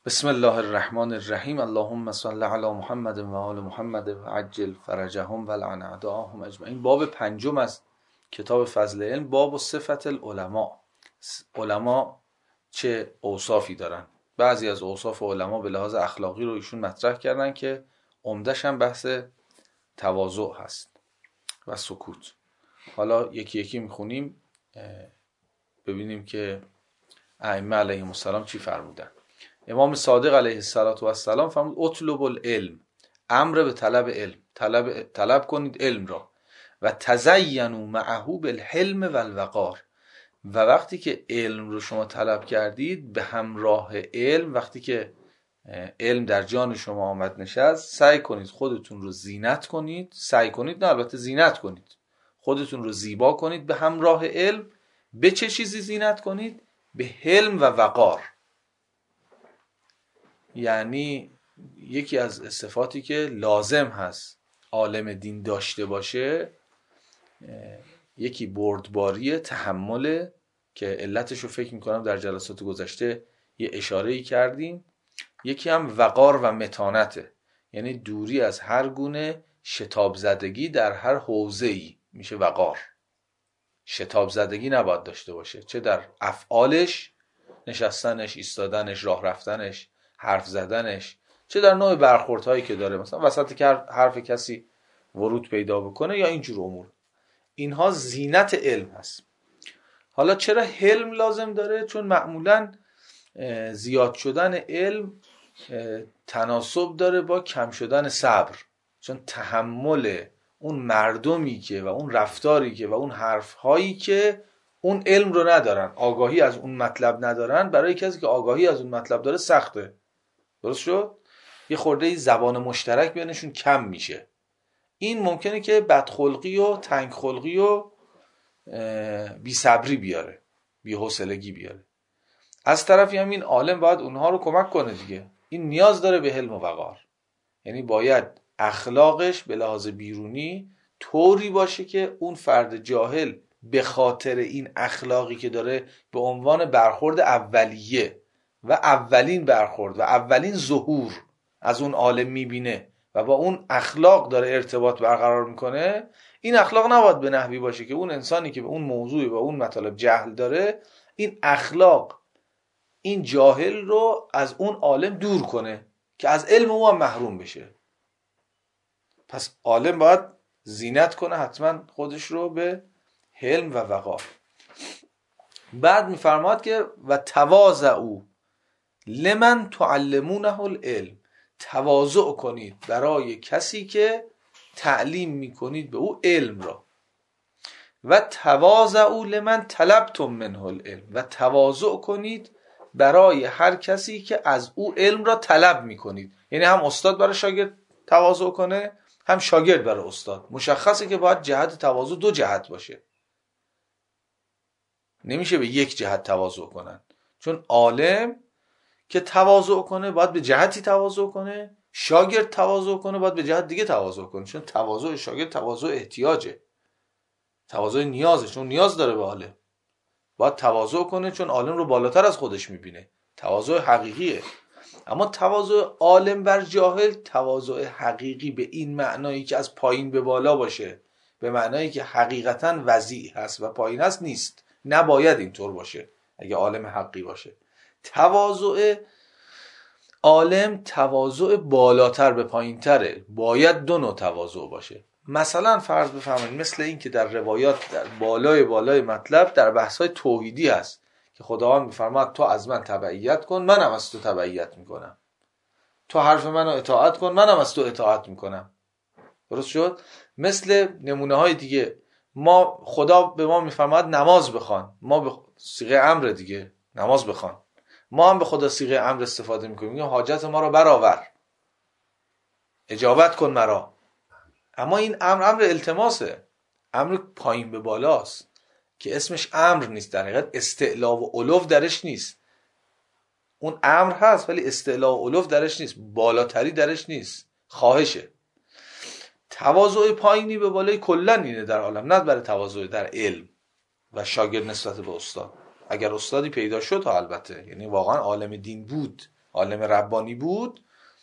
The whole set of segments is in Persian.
بسم الله الرحمن الرحیم. اللهم صل علی محمد و آل محمد و عجل فرجهم و لعن اعداءهم اجمعین. باب پنجم از کتاب فضل علم، باب صفت العلماء. علما چه اوصافی دارن؟ بعضی از اوصاف علما به لحاظ اخلاقی رو ایشون مطرح کردن که عمدش هم بحث تواضع هست و سکوت. حالا یکی یکی میخونیم ببینیم که ائمه علیهم السلام چی فرمودن. امام صادق علیه السلام فرمود اطلب العلم، امر به طلب علم، طلب کنید علم را، و تزینوا معه بالحلم و الوقار. و وقتی که علم رو شما طلب کردید، به همراه علم، وقتی که علم در جان شما آمد نشست، سعی کنید خودتون رو زینت کنید. سعی کنید نه، البته زینت کنید، خودتون رو زیبا کنید به همراه علم. به چه چیزی زینت کنید؟ به حلم و وقار. یعنی یکی از صفاتی که لازم هست عالم دین داشته باشه، یکی بردباری، تحمل، که علتش رو فکر میکنم در جلسات گذشته یه اشاره‌ای کردیم. یکی هم وقار و متانته، یعنی دوری از هر گونه شتاب زدگی در هر حوزه‌ای میشه وقار. شتاب زدگی نباید داشته باشه، چه در افعالش، نشستنش، ایستادنش، راه رفتنش، حرف زدنش، چه در نوع برخوردهایی که داره، مثلا وسط که حرف کسی ورود پیدا بکنه یا اینجور امور. اینها زینت علم هست. حالا چرا حلم لازم داره؟ چون معمولا زیاد شدن علم تناسب داره با کم شدن صبر. چون تحمل اون مردمی که و اون رفتاری که و اون حرفهایی که اون علم رو ندارن، آگاهی از اون مطلب ندارن، برای کسی که آگاهی از اون مطلب داره سخته. درست شد؟ یه خورده زبان مشترک بینشون کم میشه. این ممکنه که بدخلقی و تنگخلقی و بی‌صبری بیاره، بی‌حوصلگی بیاره. از طرفی هم این عالم باید اونها رو کمک کنه دیگه. این نیاز داره به حلم و وقار، یعنی باید اخلاقش به لحاظ بیرونی طوری باشه که اون فرد جاهل به خاطر این اخلاقی که داره به عنوان برخورد اولیه و اولین برخورد و اولین ظهور از اون عالم میبینه و با اون اخلاق داره ارتباط برقرار میکنه، این اخلاق نباید به نحوی باشه که اون انسانی که به اون موضوع و اون مطالب جهل داره، این اخلاق این جاهل رو از اون عالم دور کنه که از علم او هم محروم بشه. پس عالم باید زینت کنه حتما خودش رو به حلم و وقار. بعد میفرماد که و تواضعوا لمن تعلمونه العلم، تواضع کنید برای کسی که تعلیم میکنید به او علم را. و تواضعوا لمن طلبتم منه العلم، و تواضع کنید برای هر کسی که از او علم را طلب میکنید. یعنی هم استاد برای شاگرد تواضع کنه، هم شاگرد برای استاد. مشخصه که باید جهت تواضع دو جهت باشه، نمیشه به یک جهت تواضع کنن. چون عالم که تواضع کنه باید به جهتی تواضع کنه، شاگرد تواضع کنه باید به جهت دیگه تواضع کنه. چون تواضع شاگرد تواضع احتیاجه، تواضع نیازه، چون نیاز داره به عالم. باید تواضع کنه چون عالم رو بالاتر از خودش میبینه، تواضع حقیقیه. اما تواضع عالم بر جاهل، تواضع حقیقی به این معنایی که از پایین به بالا باشه، به معنایی که حقیقتا وضیع هست و پایین هست نیست. نباید اینطور باشه اگه عالم حقی باشه. تواضع عالم تواضع بالاتر به پایین تره. باید دو نوع تواضع باشه. مثلا فرض بفرمایید مثل این که در روایات در بالای مطلب در بحث‌های توحیدی هست که خداوند می‌فرماد تو از من تبعیت کن، منم از تو تبعیت میکنم. تو حرف منو اطاعت کن، منم از تو اطاعت میکنم. درست شد؟ مثل نمونه‌های دیگه، ما خدا به ما می‌فرماد نماز بخوان، ما به صيغه امر دیگه نماز بخوان، ما هم به خدا صيغه امر استفاده میکنیم، میگیم حاجت ما رو برآور، اجابت کن مرا. اما این امر التماسه، امر پایین به بالاست که اسمش امر نیست، در حقیقت استعلا و علو درش نیست. اون امر هست ولی استعلا و علو درش نیست، بالاتری درش نیست، خواهشه. تواضع پایینی به بالای کلن اینه در عالم، نه برای تواضع در علم و شاگرد نسبت به استاد. اگر استادی پیدا شد البته، یعنی واقعا عالم دین بود عالم ربانی بود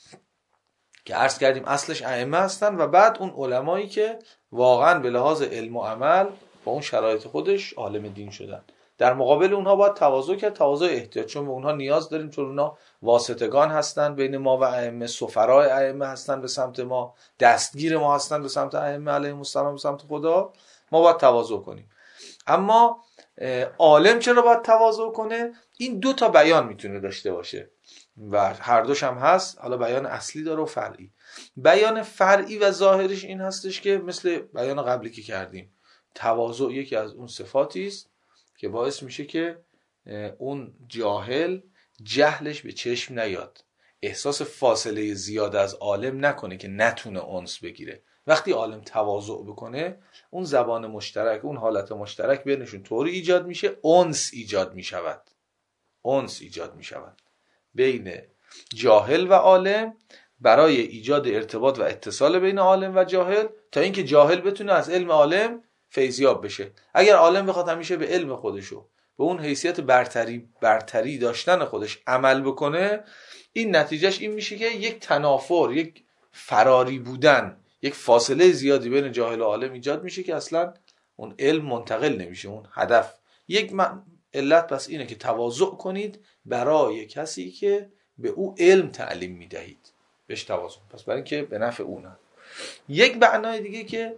که عرض کردیم اصلش ائمه هستن و بعد اون علمایی که واقعا به لحاظ علم و عمل با اون شرایط خودش عالم دین شدن. در مقابل اونها باید تواضع کرد، تواضع احتیاط، چون به اونها نیاز داریم، چون اونها واسطگان هستن بین ما و ائمه، سفرای ائمه هستن به سمت ما، دستگیر ما هستن به سمت ائمه علیهم السلام، به سمت خدا. ما باید تواضع کنیم. اما عالم چرا باید تواضع کنه؟ این دو تا بیان میتونه داشته باشه و هر دوش هم هست. حالا بیان اصلی داره و فرعی. بیان فرعی و ظاهرش این هستش که مثل بیان قبلی که کردیم، تواضع یکی از اون صفاتی است که باعث میشه که اون جاهل جهلش به چشم نیاد، احساس فاصله زیاد از عالم نکنه که نتونه انس بگیره. وقتی عالم تواضع بکنه، اون زبان مشترک، اون حالت مشترک بینشون طوری ایجاد میشه، انس ایجاد میشود. انس ایجاد میشود بین جاهل و عالم برای ایجاد ارتباط و اتصال بین عالم و جاهل، تا اینکه جاهل بتونه از علم عالم فیضیاب بشه. اگر عالم بخواد همیشه به علم خودشو، به اون حیثیت برتری داشتن خودش عمل بکنه، این نتیجهش این میشه که یک تنافر، یک فراری بودن، یک فاصله زیادی بین جاهل و عالم ایجاد میشه که اصلا اون علم منتقل نمیشه، اون هدف. یک علت پس اینه که تواضع کنید برای کسی که به او علم تعلیم میدهید، بهش تواضع. پس برای اینکه به نفع اونه. یک معنای دیگه که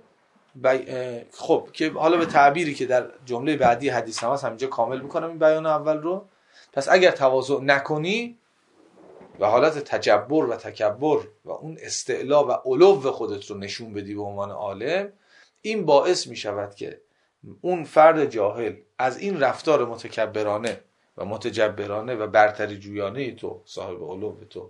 خب که حالا به تعبیری که در جمله بعدی حدیث هم هست همینجا کامل میکنم این بیان اول رو. پس اگر تواضع نکنی و حالت تجبر و تکبر و اون استعلا و علو خودت رو نشون بدی به عنوان عالم، این باعث میشود که اون فرد جاهل از این رفتار متکبرانه و متجبرانه و برتری جویانه تو، صاحب علو تو،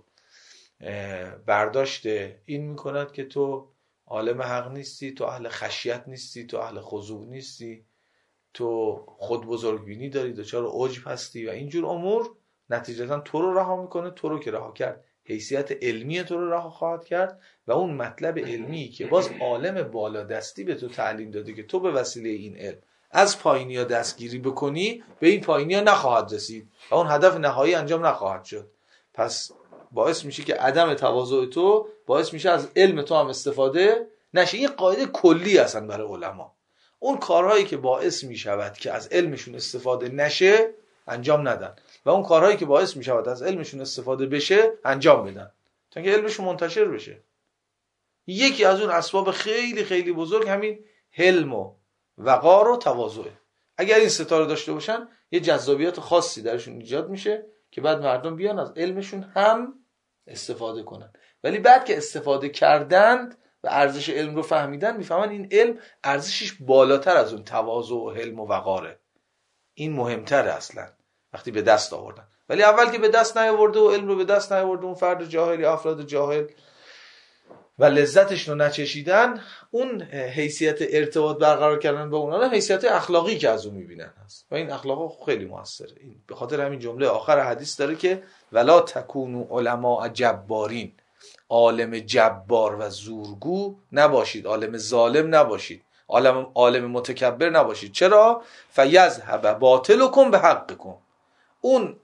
برداشت این میکند که تو عالم حق نیستی، تو اهل خشیت نیستی، تو اهل خضوع نیستی، تو خود بزرگبینی داری، دچار عجب هستی و اینجور امور. نتیجتا تو رو رها میکنه. تو رو که رها کرد، حیثیت علمی تو رو رها خواهد کرد و اون مطلب علمی که باز عالم بالادستی به تو تعلیم داده که تو به وسیله این علم از پایینیا دستگیری بکنی، به این پایینیا نخواهد رسید و اون هدف نهایی انجام نخواهد شد. پس باعث میشه که عدم تواضع تو باعث میشه از علم تو هم استفاده نشه. این قاعده کلی هستن برای علما. اون کارهایی که باعث میشود که از علمشون استفاده نشه انجام ندن و اون کارهایی که باعث میشود از علمشون استفاده بشه انجام بدن تا اینکه علمشون منتشر بشه. یکی از اون اسباب خیلی خیلی بزرگ همین حلم و وقار و تواضعه. اگر این ستاره داشته باشن یه جذابیت خاصی درشون ایجاد میشه که بعد مردم بیان از علمشون هم استفاده کنن. ولی بعد که استفاده کردند و ارزش علم رو فهمیدن، میفهمن این علم ارزشش بالاتر از اون تواضع و حلم و وقاره. این مهمتره اصلا وقتی به دست آوردن. ولی اول که به دست نیاورده و علم رو به دست نیاورده اون فرد جاهل یا افراد جاهل و لذتش رو نچشیدن، اون حیثیت ارتباط برقرار کردن با اونها حیثیت اخلاقی که از اون میبینن هست و این اخلاق خیلی موثره. این به خاطر همین جمله آخر حدیث داره که ولا تکونوا علماء جبارین، عالم جبار و زورگو نباشید، عالم ظالم نباشید، عالم متکبر نباشید. چرا؟ فیذهب باطلکم بحقکم. اون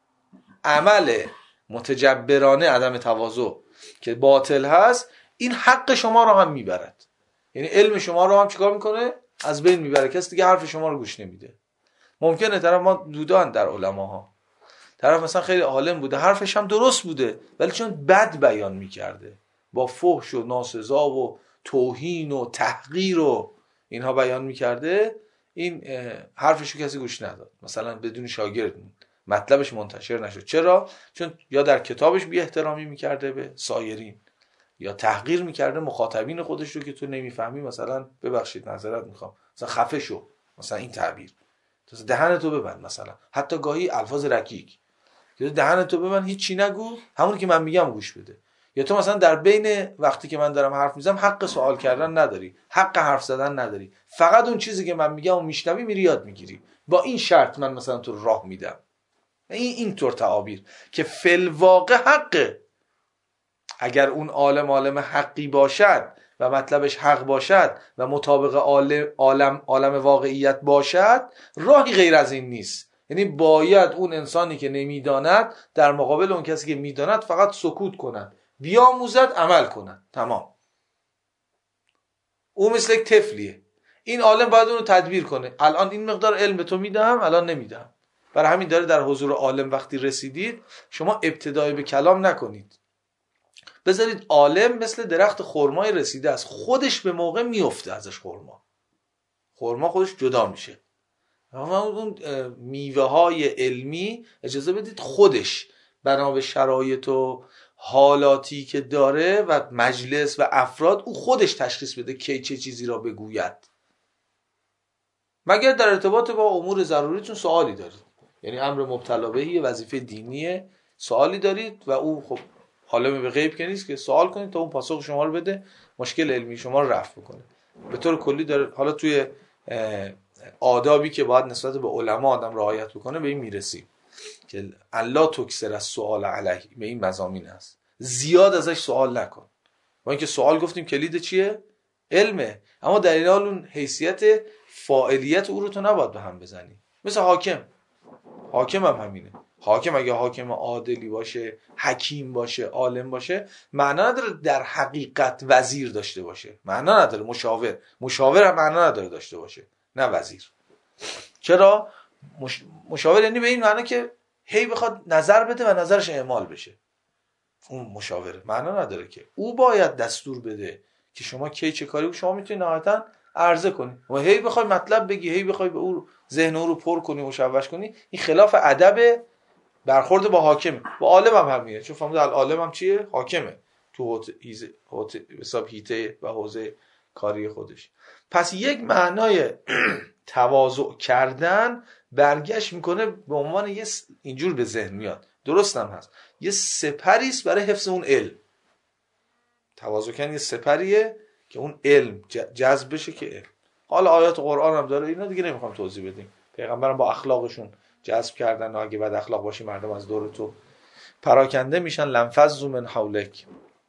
عمل متجبرانه، عدم تواضع که باطل هست، این حق شما رو هم میبرد. یعنی علم شما رو هم چیکار میکنه؟ از بین میبره. کسی دیگه حرف شما رو گوش نمیده. ممکنه طرف ما دودان در علماها، طرف مثلا خیلی عالم بوده، حرفش هم درست بوده، ولی چون بد بیان میکرده، با فحش و ناسزا و توهین و تحقیر و اینها بیان میکرده، این حرفشو کسی گوش نداد. مثلا بدون شاگرد مطلبش منتشر نشد. چرا؟ چون یا در کتابش بی احترامی میکرده به سایرین، یا تحقیر میکرده مخاطبین خودش رو که تو نمیفهمی، مثلا ببخشید معذرت میخوام، مثلا خفه شو، مثلا این تعبیر، تو دهنتو ببند، مثلا حتی گاهی الفاظ رکیک که دهنتو ببند، هیچی نگو، همون که من میگم گوش بده. یا تو مثلا در بین وقتی که من دارم حرف میزنم حق سوال کردن نداری، حق حرف زدن نداری، فقط اون چیزی که من میگم و میشنوی میری یاد میگیری، با این شرط من مثلا تو راه میدم. اینطور تعابیر که فی الواقع حقه. اگر اون عالم حقی باشد و مطلبش حق باشد و مطابق عالم واقعیت باشد، راهی غیر از این نیست. یعنی باید اون انسانی که نمیداند در مقابل اون کسی که میداند فقط سکوت کند، بیاموزد، عمل کند، تمام. او مثل یک طفلیه، این عالم باید اون رو تدبیر کنه. الان این مقدار علم به تو میدهم، الان نمیدهم. برای همین داره در حضور عالم وقتی رسیدید شما ابتدای به کلام نکنید، بذارید عالم مثل درخت خرمای رسیده است، خودش به موقع میفته ازش خرما خودش جدا میشه. اون میوه های علمی اجازه بدید خودش بنا به شرایط و حالاتی که داره و مجلس و افراد او خودش تشخیص بده کی چه چیزی را بگوید. مگر در ارتباط با امور ضروریتون سوالی دارید، یعنی امر مبتلا بهی وظیفه دینیه، سوالی دارید و او خب عالم به غیب که نیست که سوال کنید تا اون پاسخ شما رو بده، مشکل علمی شما رو رفع بکنه. به طور کلی داره حالا توی آدابی که باید نسبت به علما آدم رعایت بکنه به این میرسیم که الله تکثر از سوال علیه، به این مضامین هست، زیاد ازش سوال نکن. با اینکه سوال گفتیم کلید چیه؟ علمه، اما در این حال اون حیثیت فاعلیت او رو تو نباید به هم بزنی. مثل حاکم هم همینه. حاکم اگه حاکم عادلی باشه، حکیم باشه، عالم باشه، معنا نداره در حقیقت وزیر داشته باشه، معنا نداره مشاور هم معنا نداره داشته باشه، نه وزیر. چرا؟ مشاور یعنی به این معنا که هی بخواد نظر بده و نظرش اعمال بشه. اون مشاوره معنا نداره که او باید دستور بده که شما کی چه کاری، شما میتونید نهایتا عرضه کنی و هی بخوای مطلب بگی، هی بخوای به او ذهن او رو پر کنی، مشوش کنی. این خلاف ادب برخورد با حاکمه. با عالم هم همینه، چون فهمید العالم هم چیه؟ حاکمه تو حساب هیته و حوزه کاری خودش. پس یک معنای تواضع کردن برگشت میکنه به عنوان یه اینجور به ذهن میاد، درست هم هست، یه سپری است برای حفظ اون علم. تواضع کردن یه سپریه که اون علم جذب بشه که علم. حالا آیات قرآن هم داره، اینا دیگه نمیخوام توضیح بدیم. پیغمبرم با اخلاقشون جذب کردن و اگه بد اخلاق باشی مردم از دور تو پراکنده میشن. لنفضوا من حولک،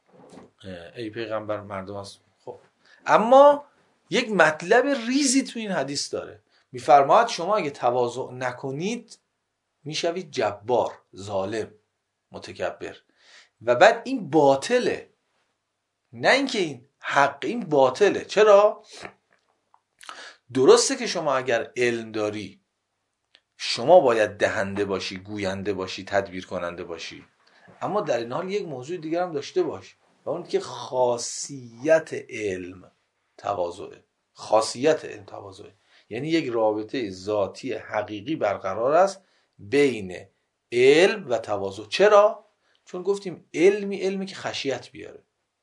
ای پیغمبر مردم از خب. اما یک مطلب ریزی تو این حدیث داره، میفرماید شما اگه تواضع نکنید میشوید جبار، ظالم، متکبر. و بعد این باطله، نه اینکه این حق، این باطله. چرا؟ درسته که شما اگر علم داری شما باید دهنده باشی، گوینده باشی، تدبیر کننده باشی، اما در این حال یک موضوع دیگر هم داشته باش و اون که خاصیت علم تواضعه. خاصیت علم تواضعه یعنی یک رابطه ذاتی حقیقی برقرار است بین علم و تواضع. چرا؟ چون گفتیم علمی که خشیت بیاره،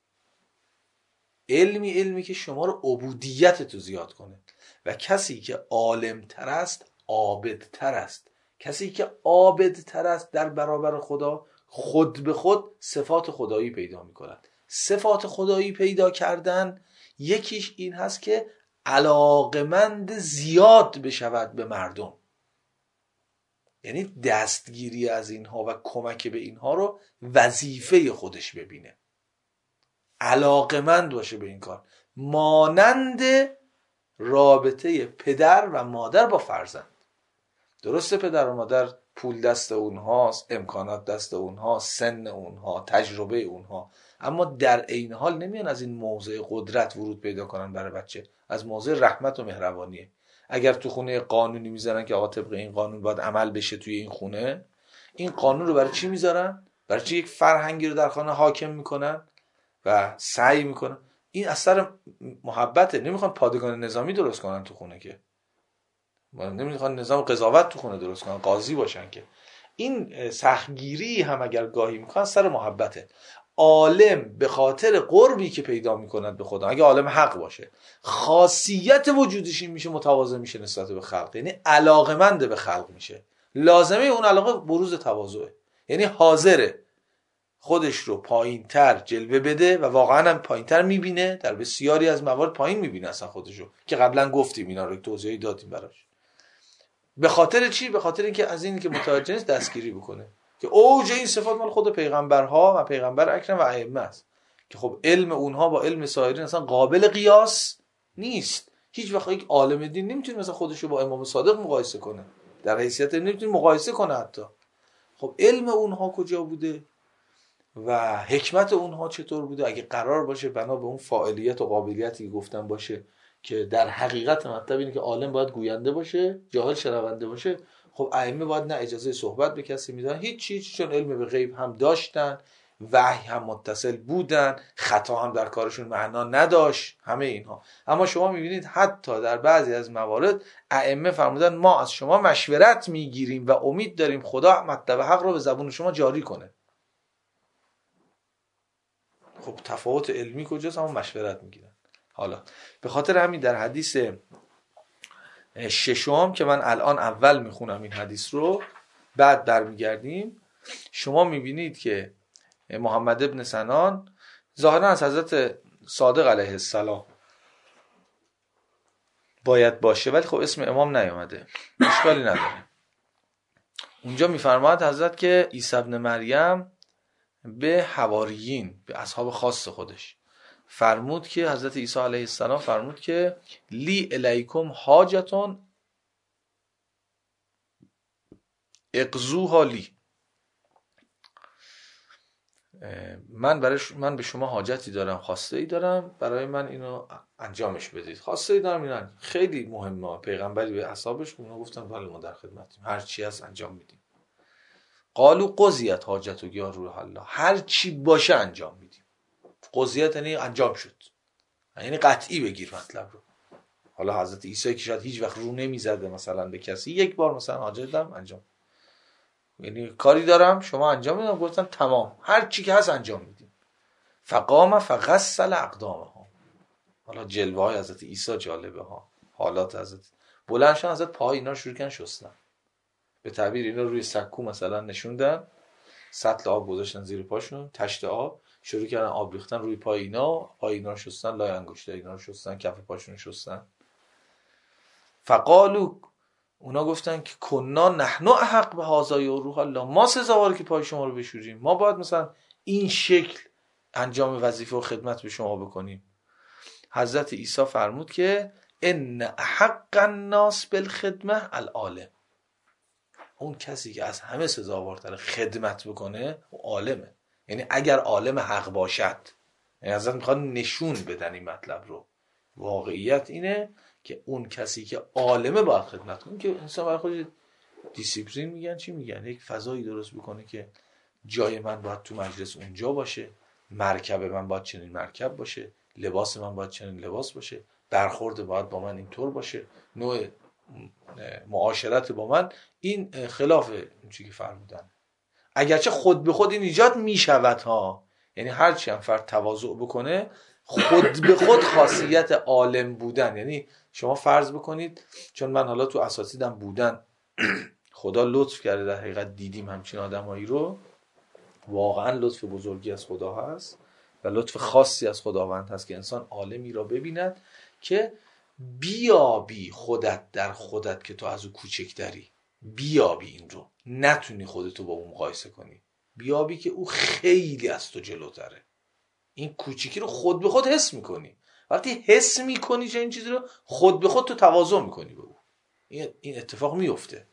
علمی که شما رو عبودیت تو زیاد کنه. و کسی که عالم تر است عابد تر است. کسی که عابد تر است در برابر خدا خود به خود صفات خدایی پیدا می کند. صفات خدایی پیدا کردن یکیش این هست که علاقمند زیاد بشود به مردم، یعنی دستگیری از اینها و کمک به اینها رو وظیفه خودش ببینه، علاقمند باشه به این کار، مانند رابطه پدر و مادر با فرزند. درسته پدر و مادر پول دست اونهاست، امکانات دست اونهاست، سن اونها، تجربه اونها، اما در عین حال نمیان از این موضع قدرت ورود پیدا کنن برای بچه، از موضع رحمت و مهربانیه. اگر تو خونه قانونی میذارن که آقا طبق این قانون باید عمل بشه توی این خونه، این قانون رو برای چی میذارن؟ برای چی یک فرهنگی رو در خانه حاکم میکنن و سعی میکنن؟ این اثر محبته. نمیخوان پادگان نظامی درست کنن تو خونه، که نمیخوان نظام قضاوت تو خونه درست کنن، قاضی باشن، که این سختگیری هم اگر گاهی میکنن سر محبته. عالم به خاطر قربی که پیدا میکند به خدا، اگه عالم حق باشه، خاصیت وجودش این میشه متواضع میشه نسبت به خلق، یعنی علاقمند به خلق میشه. لازمه اون علاقه بروز تواضعه، یعنی حاضره خودش رو پایین تر جلوه بده و واقعا هم پایین تر میبینه، در بسیاری از موارد پایین میبینه اصلا خودش رو، که قبلا گفتیم اینا رو توضیحی دادیم براش. به خاطر چی؟ به خاطر اینکه از این که متوجه نیست دستگیری بکنه، که اوج این صفات مال خود پیغمبرها و پیغمبر اکرم و ائمه است، که خب علم اونها با علم سایرین اصلا قابل قیاس نیست. هیچ وقت یک عالم دین نمیتونه مثلا خودش رو با امام صادق مقایسه کنه، در حیثیت علم نمیتونی مقایسه کنه حتی. خب علم اونها کجا بوده و حکمت اونها چطور بوده؟ اگه قرار باشه بنا به اون فاعلیت و قابلیتی که گفتن باشه که در حقیقت مطلب اینه که عالم باید گوینده باشه، جاهل شنونده باشه، خب ائمه باید نه اجازه صحبت به کسی میدن، هیچ چیز، چون علم به غیب هم داشتن، وحی هم متصل بودن، خطا هم در کارشون معنا نداشت، همه اینها. اما شما میبینید حتی در بعضی از موارد ائمه فرمودن ما از شما مشورت میگیریم و امید داریم خدا مطلب حق رو به زبون شما جاری کنه. خب تفاوت علمی کجاست؟ هم مشورت میگیرن. حالا به خاطر همین در حدیث ششم که من الان اول میخونم این حدیث رو، بعد برمیگردیم، شما میبینید که محمد ابن سنان ظاهرا از حضرت صادق علیه السلام باید باشه، ولی خب اسم امام نیامده، اشکالی نداره. اونجا میفرماید حضرت که عیسی ابن مریم به حواریین، به اصحاب خاص خودش فرمود که حضرت عیسی علیه السلام فرمود که لی الیکم حاجتون اقضوها لی، من به شما حاجتی دارم، خواسته ای دارم، برای من اینو انجامش بدید. خواسته ای دارم اینا خیلی مهمه. پیغمبری به اصحابش اونا گفتن بله ما در خدمتیم، هر چی هست انجام میدیم. قالو قضیت حاجتو یا روح الله، هر چی باشه انجام میدیم. قضیت یعنی انجام شد، یعنی قطعی بگیر مطلب رو. حالا حضرت عیسی که شاید هیچ وقت رو نمیزده مثلا به کسی، یک بار مثلا حاجت دارم انجام، یعنی کاری دارم شما انجام میدم، گفتن تمام، هر چی که هست انجام میدیم. فقام فغسل اقدامها. حالا جلوه های حضرت عیسی جالبه ها، حالات حضرت بلند شدن، حضرت پاهای اینا شروع کردن شستن، به تعبیر اینا روی سکو مثلا نشوندن، سطل آب گذاشتن زیر پاشون، تشت آب، شروع کردن آب ریختن روی پای اینا شستن، لای انگشتای اینا رو شستن، کف پاشون شستن. فقالو، اونا گفتن که کنا نحن احق به هذا روح الله، ما سزاواره که پای شما رو بشوریم، ما باید مثلا این شکل انجام وظیفه و خدمت به شما بکنیم. حضرت عیسی فرمود که ان احق الناس بالخدمه العالم، اون کسی که از همه سزاوارتر خدمت بکنه او عالمه. یعنی اگر عالم حق باشد، یعنی حضرت میخواد نشون بدن این مطلب رو، واقعیت اینه که اون کسی که عالمه باید خدمت کنه، که انسان برای خودش دیسیپلین میگن، چی میگن، یک فضایی درست بکنه که جای من باید تو مجلس اونجا باشه، مرکب من باید چنین مرکب باشه، لباس من باید چنین لباس باشه، برخورد باید با من اینطور باشه، نوع معاشرت با من این خلاف اون چیزی که فرمودن. اگرچه خود به خود این ایجاد میشود ها، یعنی هر چی هم فرد تواضع بکنه خود به خود خاصیت عالم بودن، یعنی شما فرض بکنید، چون من حالا تو اساتیدم بودن خدا لطف کرده در حقیقت دیدیم همچین آدمایی رو، واقعا لطف بزرگی از خدا هست و لطف خاصی از خداوند هست که انسان عالمی را ببیند که بیابی خودت در خودت که تو از او کوچکتری، بیابی این رو، نتونی خودتو با اون مقایسه کنی، بیابی که او خیلی از تو جلوتره، این کوچیکی رو خود به خود حس میکنی. وقتی حس میکنی چه این چیزی رو، خود به خود تو تواضع میکنی به او، این اتفاق میفته.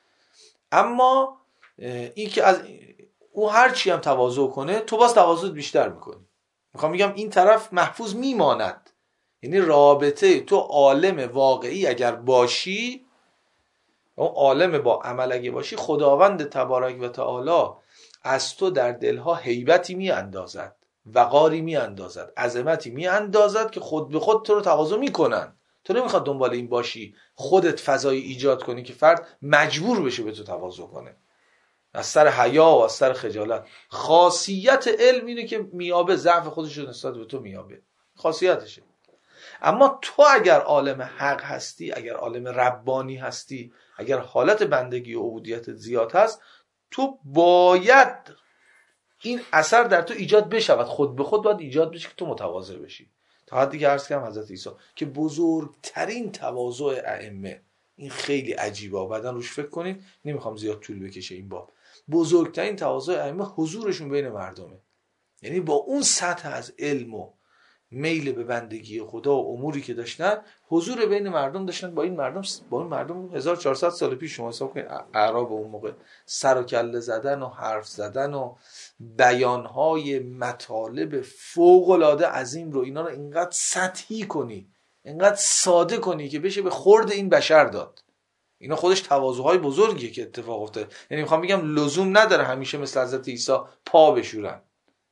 اما این که از او هر چی هم تواضع کنه تو باز تواضع بیشتر میکنی. میخوام میگم این طرف محفوظ میماند، یعنی رابطه تو عالم واقعی اگر باشی، اون عالم با عمل اگه باشی، خداوند تبارک و تعالی از تو در دلها هیبتی می اندازد، وقاری می اندازد، عظمتی می اندازد که خود به خود تو رو تواضع میکنن. تو نمیخواد دنبال این باشی خودت فضایی ایجاد کنی که فرد مجبور بشه به تو تواضع کنه، از سر حیا و از سر خجالت. خاصیت علم اینه که میابه ضعف خودش رو نسبت به تو میابه، خاصیتشه. اما تو اگر عالم حق هستی، اگر عالم ربانی هستی، اگر حالت بندگی و عبودیت زیاد هست، تو باید این اثر در تو ایجاد بشود، خود به خود باید ایجاد بشه که تو متواضع بشی. تا حدی که عرض کردم حضرت عیسی که بزرگترین تواضع ائمه، این خیلی عجیبه، بعدن روش فکر کنید، نمیخوام زیاد طول بکشه این باب، بزرگترین تواضع ائمه حضورشون بین مردمه. یعنی با اون سطح از علم و میل به بندگی خدا و اموری که داشتن، حضور بین مردم داشتن. با این مردم 1400 سال پیش شما حساب کنید، اعراب اون موقع سر و کله زدن و حرف زدن و بیانهای مطالب فوق‌العاده عظیم رو، اینا رو اینقدر سطحی کنی، اینقدر ساده کنی که بشه به خورد این بشر داد. اینا خودش تواضع‌های بزرگیه که اتفاق افتاده. یعنی میخوام بگم لزوم نداره همیشه مثل حضرت عیسی پا بشورن.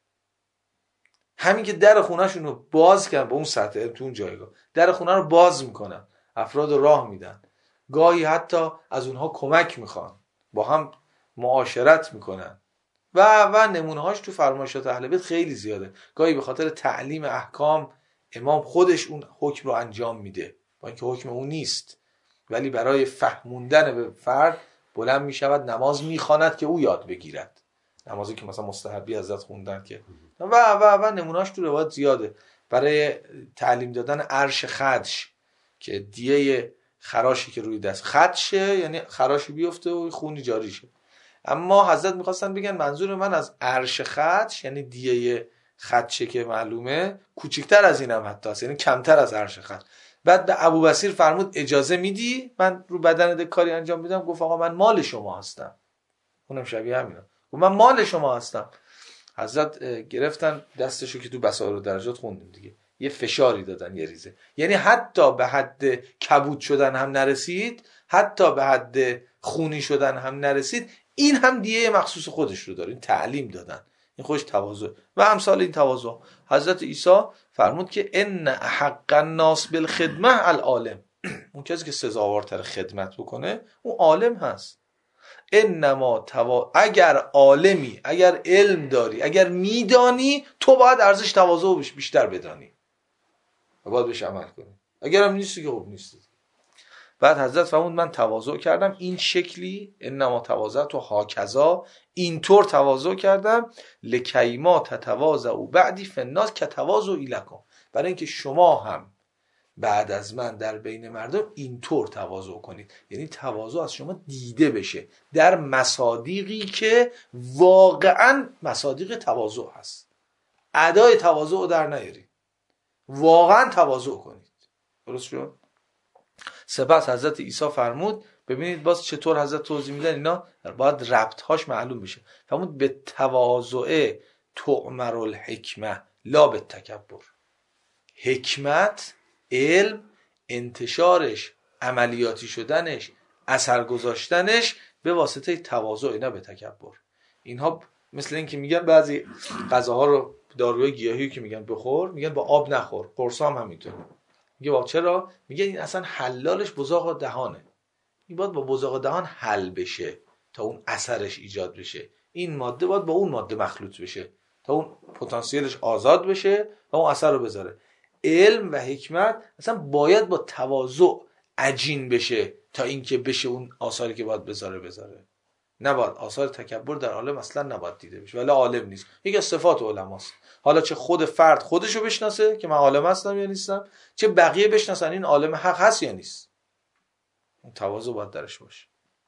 همین که در خونه‌شون رو باز کردن، به اون سطح، تو اون جایگاه در خونه رو باز میکنن، افراد راه میدن، گاهی حتی از اونها کمک میخوان، با هم معاشرت میکنن و نمونه‌هاش تو فرمایشات اهل بیت خیلی زیاده. گاهی به خاطر تعلیم احکام امام خودش اون حکم رو انجام میده، با اینکه حکم اون نیست، ولی برای فهموندن به فرد بلند میشود نماز میخواند که او یاد بگیرد. نمازی که مثلا مستحبی حضرت خوندن که و نمونهاش تو روایت زیاده. برای تعلیم دادن عرش خدش که دیه خراشی که روی دست خدشه، یعنی خراشی بیفته و خونی جاری شه. اما حضرت میخواستن بگن منظور من از عرش خدش یعنی دیه خدشه که معلومه کوچکتر از اینم حتی است، یعنی کمتر از عرش خدش. بعد به ابوبصیر فرمود اجازه میدی من رو بدن کاری انجام بدم؟ گفت آقا من مال شما هستم. اونم شبیه همینا، گفت من مال شما هستم. حضرت گرفتن دستشو که تو بصائر و درجات خوندیم دیگه، یه فشاری دادن، یه ریزه، یعنی حتی به حد کبود شدن هم نرسید، حتی به حد خونی شدن هم نرسید. این هم دیه مخصوص خودش رو داره، این تعلیم دادن، این خودش تواضع و امثال این تواضع. حضرت عیسی فرمود که ان احق الناس بالخدمه العالم، اون کسی که سزاوارتر خدمت بکنه اون عالم هست. انما اگر عالمی، اگر علم داری، اگر میدانی، تو باید ارزش تواضع بیشتر بدانی و باید بهش عمل کنی. اگر هم نیستی که خب نیستی. بعد حضرت فرمود من تواضع کردم این شکلی، انما تواضعت و هاکذا، اینطور تواضع کردم لکیما تتواضعوا بعدی فی الناس کتواضعی لکم، برای اینکه شما هم بعد از من در بین مردم اینطور تواضع کنید. یعنی تواضع از شما دیده بشه در مصادیقی که واقعا مصادیق تواضع هست. ادای تواضع رو در نیارید، واقعا تواضع کنید. درست شد؟ سپس حضرت عیسی فرمود، ببینید باز چطور حضرت توضیح میدن، اینا باید ربطهاش معلوم بشه. فرمود به تواضع تؤمر الحکمه لا به تکبر. حکمت، علم، انتشارش، عملیاتی شدنش، اثر گذاشتنش به واسطه تواضع، نه به تکبر. اینها مثل این که میگن بعضی غذاها رو، داروی گیاهی که میگن بخور، میگن با آب نخور. قرص هم همینطور. میگه با چرا؟ میگه این اصلا حلالش بزاق دهانه، این باید با بزاق دهان حل بشه تا اون اثرش ایجاد بشه. این ماده باید با اون ماده مخلوط بشه تا اون پتانسیلش آزاد بشه و اون اثر رو بذاره. علم و حکمت اصلا باید با تواضع عجین بشه تا اینکه بشه اون آثاری که باید بذاره. نباید آثار تکبر در عالم اصلا نباید دیده بشه، ولی عالم نیست. یکی از صفات علماست. حالا چه خود فرد خودشو بشناسه که من عالم هستم یا نیستم، چه بقیه بشناسن این عالم حق هست یا نیست، اون تواضع باید درش باشه.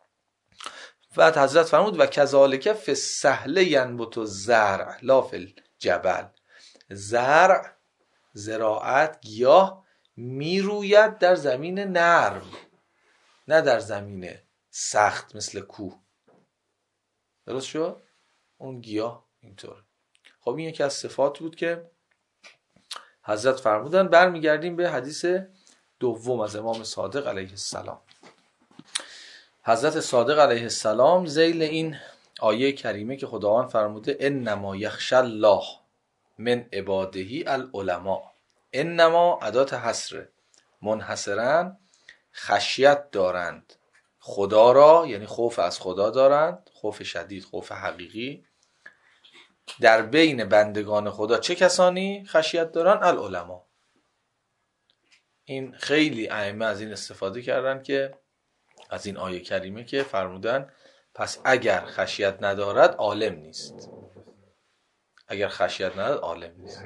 بعد حضرت فرمود و کذالک فی السهل ینبت الزرع لا فی الجبل. زرع، زراعت، گیاه میروید در زمین نرم، نه در زمین سخت مثل کوه. درست شد؟ اون گیاه اینطور. خب این یکی از صفات بود که حضرت فرمودن. برمیگردیم به حدیث دوم از امام صادق علیه السلام. حضرت صادق علیه السلام ذیل این آیه کریمه که خداوند فرموده انما یخشی الله من عباده العلماء، انما ادات حصر، منحصرا خشیت دارند خدا را، یعنی خوف از خدا دارند، خوف شدید، خوف حقیقی در بین بندگان خدا. چه کسانی خشیت دارن؟ العلماء. این خیلی ائمه از این استفاده کردن که از این آیه کریمه که فرمودن پس اگر خشیت ندارد عالم نیست. اگر خشیت ندارد عالم نیست.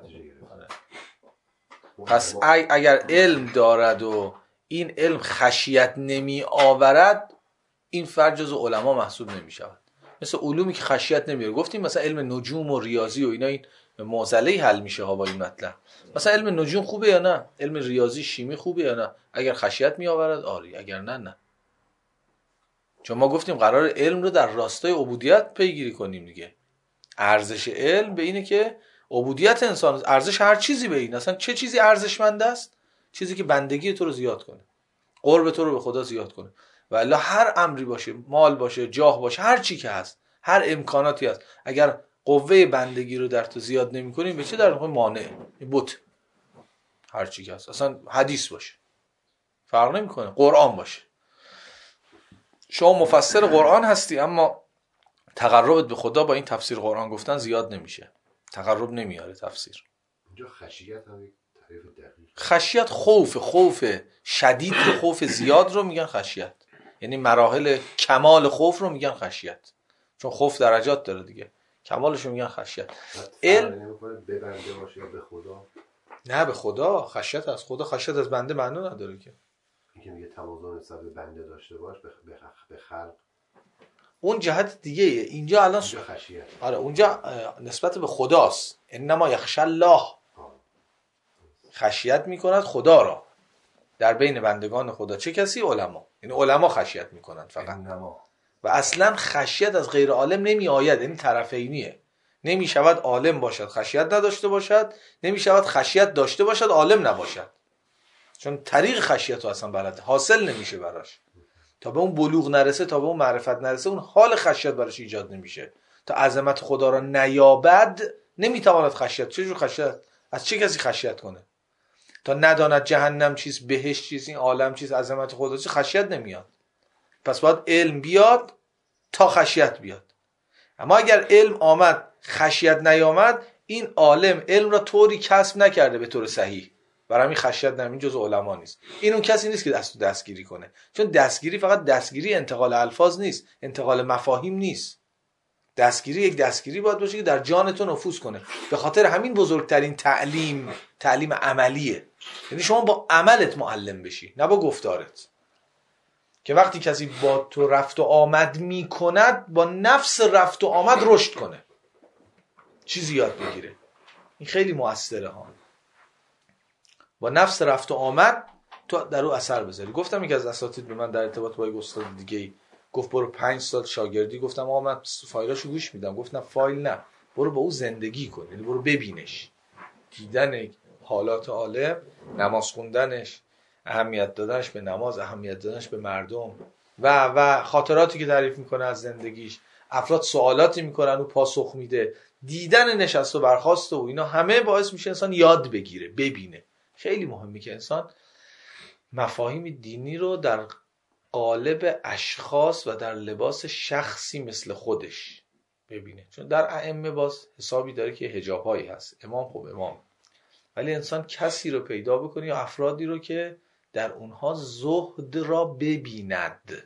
پس اگر علم دارد و این علم خشیت نمی آورد، این فرد جزو علما محسوب نمی شود. مثل علومی که خشیت نمیاره، گفتیم مثلا علم نجوم و ریاضی و اینا، این به معضله حل میشه ها با این مطلب. مثلا علم نجوم خوبه یا نه؟ علم ریاضی شیمی خوبه یا نه؟ اگر خشیت میآورد آری، اگر نه نه. چون ما گفتیم قرار علم رو در راستای عبودیت پیگیری کنیم دیگه. ارزش علم به اینه که عبودیت انسان، ارزش هر چیزی به این، اصلا چه چیزی ارزشمند است؟ چیزی که بندگی تو رو زیاد کنه، قرب تو رو به خدا زیاد کنه. و الا هر امری باشه، مال باشه، جاه باشه، هر چی که هست، هر امکاناتی هست، اگر قوه بندگی رو در تو زیاد نمی‌کنی به چه در مانع؟ بت، هر چی که هست، اصلا حدیث باشه فرق نمی‌کنه، قرآن باشه، شما مفسر قرآن هستی اما تقربت به خدا با این تفسیر قرآن گفتن زیاد نمیشه، تقرب نمیاره تفسیر. اینجا خشیت هم یک تعریف دقیق. خشیت خوف شدید رو، خوف زیاد رو میگن خشیت، یعنی مراحل کمال خوف رو میگن خشیت، چون خوف درجات داره دیگه، کمالش رو میگن خشیت. علم نمی‌کنه ببنده باشه یا به خدا؟ نه، به خدا خشیت از خدا، خشیت از بنده معنا نداره که. اینکه میگه توازن نسبت به بنده داشته باش، به خلق، اون جهت دیگه. اینجا الان اینجا خشیت. آره اونجا نسبت به خداست، انما یخشی الله، خشیت میکند خدا را در بین بندگان خدا. چه کسی؟ علما. یعنی علما خشیت میکنند فقط، و اصلا خشیت از غیر عالم نمی آید، یعنی طرفینیه. نمی شود عالم باشد خشیت نداشته باشد، نمی شود خشیت داشته باشد عالم نباشد، چون طریق خشیت رو اصلا بلده، حاصل نمیشه براش، تا به اون بلوغ نرسه، تا به اون معرفت نرسه، اون حال خشیت براش ایجاد نمیشه. تا عظمت خدا را نیابد نمیتواند خشیت. چه جور خشیت؟ از چه کسی خشیت کنه؟ تا نداند جهنم چیست، بهشت چیست، این عالم چیست، عظمت خدا چیست، خشیت نمیاد. پس باید علم بیاد تا خشیت بیاد. اما اگر علم آمد خشیت نیامد، این عالم علم را طوری کسب نکرده به طور صحیح، برای همین خشیت نمید، جز علما نیست. این اون کسی نیست که دستگیری کنه، چون دستگیری فقط دستگیری انتقال الفاظ نیست، انتقال مفاهیم نیست. دستگیری یک دستگیری باید باشه که در جان تو نفوذ کنه. به خاطر همین بزرگترین تعلیم عملیه، یعنی شما با عملت معلم بشی، نه با گفتارت. که وقتی کسی با تو رفت و آمد می کند، با نفس رفت و آمد رشد کنه، چیزی یاد بگیره. این خیلی مؤثره ها. با نفس رفت و آمد تو در او اثر بذاری. گفتم یکی از اساتید به من در ارتباط با یک استاد دیگه گفت برو 5 سال شاگردی. گفتم آقا من فایلاشو گوش میدم. گفتم فایل نه، برو با او زندگی کن، یعنی برو ببینش، دیدن حالات عالم، نماز خوندنش، اهمیت دادنش به نماز، اهمیت دادنش به مردم و خاطراتی که تعریف میکنه از زندگیش. افراد سوالاتی میکنن و پاسخ میده، دیدن نشست و برخاست و اینا همه باعث میشه انسان یاد بگیره، ببینه. خیلی مهمه که انسان مفاهیم دینی رو در قالب اشخاص و در لباس شخصی مثل خودش ببینه. چون در ائمه باز حسابی داره که حجاب‌هایی هست، امام خب امام، ولی انسان کسی رو پیدا بکنه یا افرادی رو که در اونها زهد را ببیند،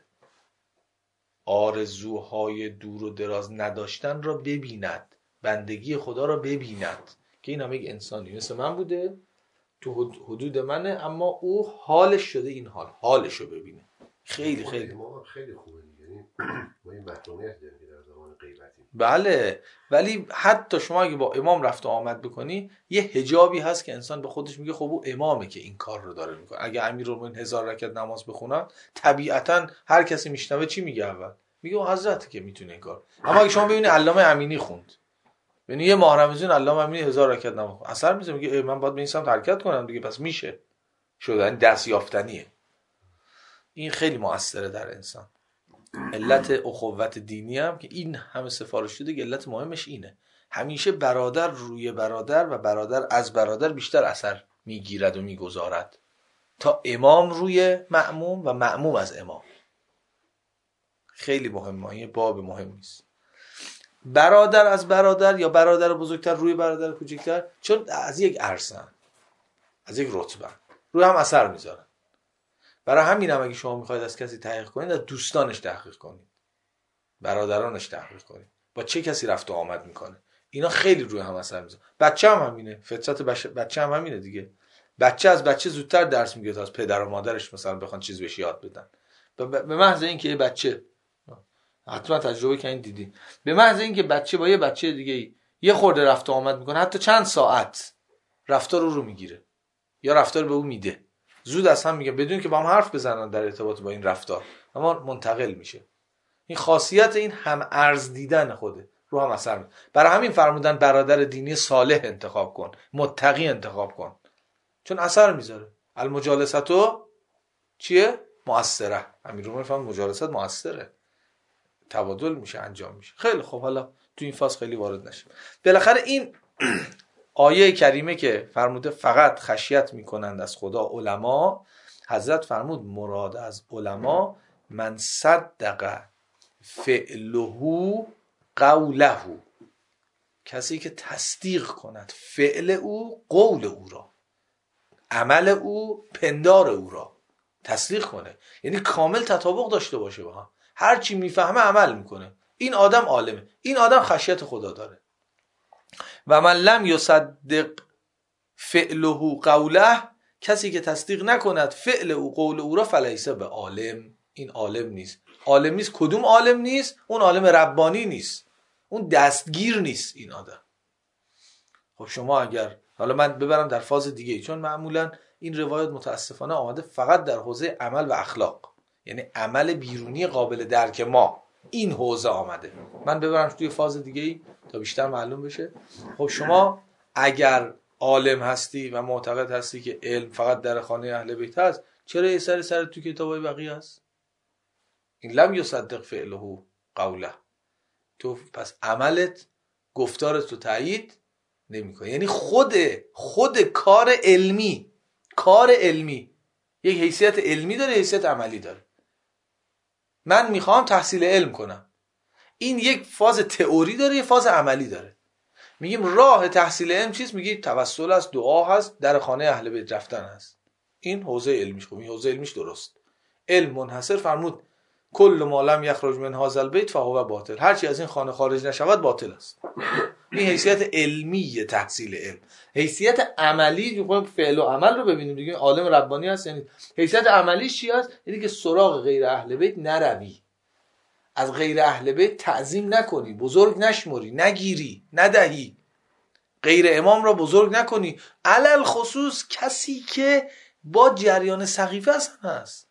آرزوهای دور و دراز نداشتن را ببیند، بندگی خدا را ببیند، که این هم یک انسانی مثل من بوده، تو حدود منه، اما او حالش شده این حالش رو ببینه. خیلی خیلی خیلی خوبه دیگه. یعنی ما این محرومیت داریم در زمان غیبتی. بله، ولی حتی شما اگه با امام رفت و آمد بکنی، یه حجابی هست که انسان به خودش میگه خب او امامه که این کار رو داره میکنه. اگه امیرالمومنین 1000 رکعت نماز بخونن، طبیعتا هر کسی میشنوه چی میگه؟ اول میگه اون حضرته که میتونه این کار. اما اگه شما ببینید علامه امینی خوند، یعنی یه ماه رمضان علامه امینی 1000 رکعت نماز خوند، اثر میذاره، میگه من باید به این سمت حرکت کنم دیگه، پس میشه شدن دست یافتنیه. این خیلی مؤثره در انسان. علت اخوت دینی هم که این همه سفارش شده، علت مهمش اینه، همیشه برادر روی برادر و برادر از برادر بیشتر اثر میگیرد و میگذارد تا امام روی مأموم و مأموم از امام. خیلی مهمه، یه باب مهمی است. برادر از برادر یا برادر بزرگتر روی برادر کوچکتر، چون از یک عرصه‌ان، از یک رتبه، روی هم اثر میذارن. برای همین هم اگه شما میخواید از کسی تحقیق کنید، از دوستانش تحقیق کنید، برادرانش تحقیق کنید، با چه کسی رفت و آمد میکنه. اینا خیلی روی هم اثر میذاره. بچه هم همینه، فطرت بچه هم همینه دیگه. بچه از بچه زودتر درس میگیره تا از پدر و مادرش مثلا بخوان چیز بهش یاد بدن. به محض اینکه یه بچه، حتما تجربه کردین دیدین، به محض اینکه بچه با یه بچه دیگه یه خورده رفت و آمد میکنه، حتی چند ساعت رفتار رو میگیره یا رفتار به او میده، زود از هم میگه بدون که با هم حرف بزنن در ارتباط با این رفتار، اما منتقل میشه. این خاصیت این هم ارز دیدن خوده رو هم اثر میده. برای همین فرمودن برادر دینی صالح انتخاب کن، متقی انتخاب کن، چون اثر میذاره. المجالستو چیه؟ مؤثره. امیرالمومنین فرمود مجالست مؤثره، تبادل میشه، انجام میشه. خیلی خب، حالا تو این فاز خیلی وارد نشیم. بالاخره این آیه کریمه که فرموده فقط خشیت میکنند از خدا علما، حضرت فرمود مراد از علما من صدق فعله قوله، کسی که تصدیق کند فعل او قول او را، عمل او پندار او را تصدیق کنه، یعنی کامل تطابق داشته باشه با هم، هر چی میفهمه عمل میکنه. این آدم عالمه، این آدم خشیت خدا داره. و من لم یصدق فعله قوله، کسی که تصدیق نکند فعل او قول او را فلیس به عالم، این عالم نیست. عالم نیست. کدوم عالم نیست؟ اون عالم ربانی نیست، اون دستگیر نیست این آدم. خب شما اگر، حالا من ببرم در فاز دیگه، چون معمولا این روایت متاسفانه آمده فقط در حوزه عمل و اخلاق، یعنی عمل بیرونی قابل درک ما، این حوزه آمده. من ببرم توی فاز دیگه تا بیشتر معلوم بشه. خب شما اگر عالم هستی و معتقد هستی که علم فقط در خانه اهل بیت هست، چرا یه سر تو کتابای بقیه هست؟ این لم یصدق فعله قوله، تو پس عملت گفتارت رو تایید نمی‌کنه. یعنی خود کار علمی یک حیثیت علمی داره، حیثیت عملی داره. من میخوام تحصیل علم کنم، این یک فاز تئوری داره، یک فاز عملی داره. میگیم راه تحصیل علم چیست؟ میگی توسل است، دعا هست، در خانه اهل بیت رفتن هست. این حوزه علمیش. خب این حوزه علمیش درست. علم منحصر فرمود کل ما لم یخرج من هذا البیت فهو باطل، هر چی از این خانه خارج نشود باطل است. این حیثیت علمی تحصیل علم. حیثیت عملی، میخوایم فعل و عمل رو ببینیم دیگه. عالم ربانی هست، یعنی حیثیت عملیش چی است؟ یعنی که سراغ غیر اهل بیت نروی، از غیر اهل بیت تعظیم نکنی، بزرگ نشمری، نگیری، ندهی، غیر امام را بزرگ نکنی، علل خصوص کسی که با جریان سقیفه هست،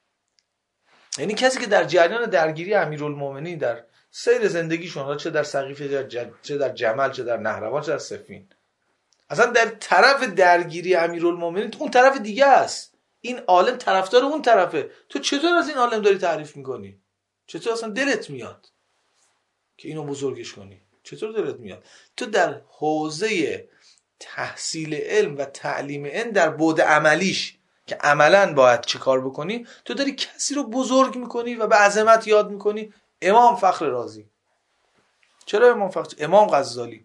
یعنی کسی که در جریان درگیری امیرالمومنین در سیر زندگیشون، چه در سقیفه، چه در جمل، چه در نهروان، چه در صفین، اصلا در طرف درگیری امیرالمومنین اون طرف دیگه است. این عالم طرفدار اون طرفه. تو چطور از این عالم داری تعریف میکنی؟ چطور اصلا دلت میاد که اینو بزرگش کنی؟ چطور دلت میاد؟ تو در حوزه تحصیل علم و تعلیم علم در بعد عملیش که عملاً باید چه کار بکنی، تو داری کسی رو بزرگ میکنی و به عظمت یاد میکنی. امام فخر رازی، چرا امام غزالی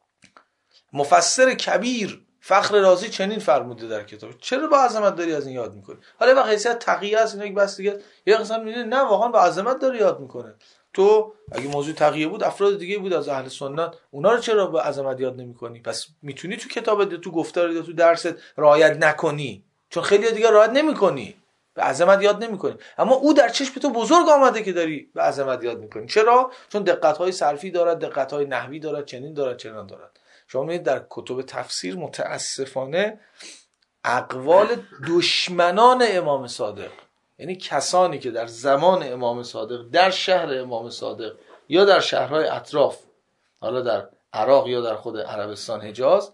مفسر کبیر فخر رازی چنین فرموده در کتاب، چرا با عظمت داری از این یاد میکنی؟ حالا وقتی حیثیت تقیه است، اینا یک بحث دیگه. یه قسم میگه نه واقعا با عظمت داره یاد میکنه. تو اگه موضوع تقیه بود، افراد دیگه بود از اهل سنت، اونا رو چرا با عظمت یاد نمیکنی؟ پس میتونی تو کتابت، تو گفتارت، تو درست رعایت نکنی، چون خیلی دیگه رعایت نمیکنی، به عظمت یاد نمیکنی. اما او در چشم تو بزرگ آمده که داری به عظمت یاد میکنی. چرا؟ چون دقت‌های صرفی دارد، دقت‌های نحوی دارد، چنین دارد، چنان دارد. شما می‌بینید در کتب تفسیر متاسفانه اقوال دشمنان امام صادق، یعنی کسانی که در زمان امام صادق در شهر امام صادق یا در شهرهای اطراف، حالا در عراق یا در خود عربستان حجاز،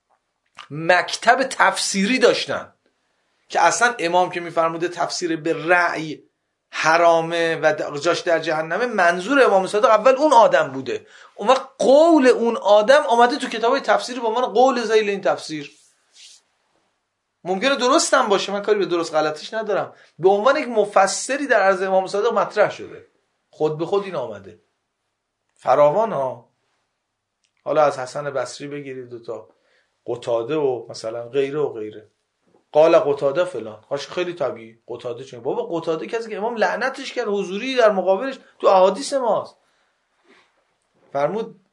مکتب تفسیری داشتن که اصلا امام که میفرموده تفسیر به رأی حرامه و جاش در جهنمه، منظور امام صادق اول اون آدم بوده. اون وقت قول اون آدم آمده تو کتابای تفسیری به عنوان قول ذیل این تفسیر. ممکنه درست هم باشه، من کاری به درست غلطیش ندارم، به عنوان یک مفسری در عرض امام صادق مطرح شده، خود به خود این آمده. فراوان ها، حالا از حسن بصری بگیرید دو تا قتاده و مثلا غیره و غیره. قال قتاده فلان، خاش خیلی طبیعی. قتاده چون بابا قتاده کسی که امام لعنتش کرد، حضوری در مقابلش تو احادیث ماست. فرمود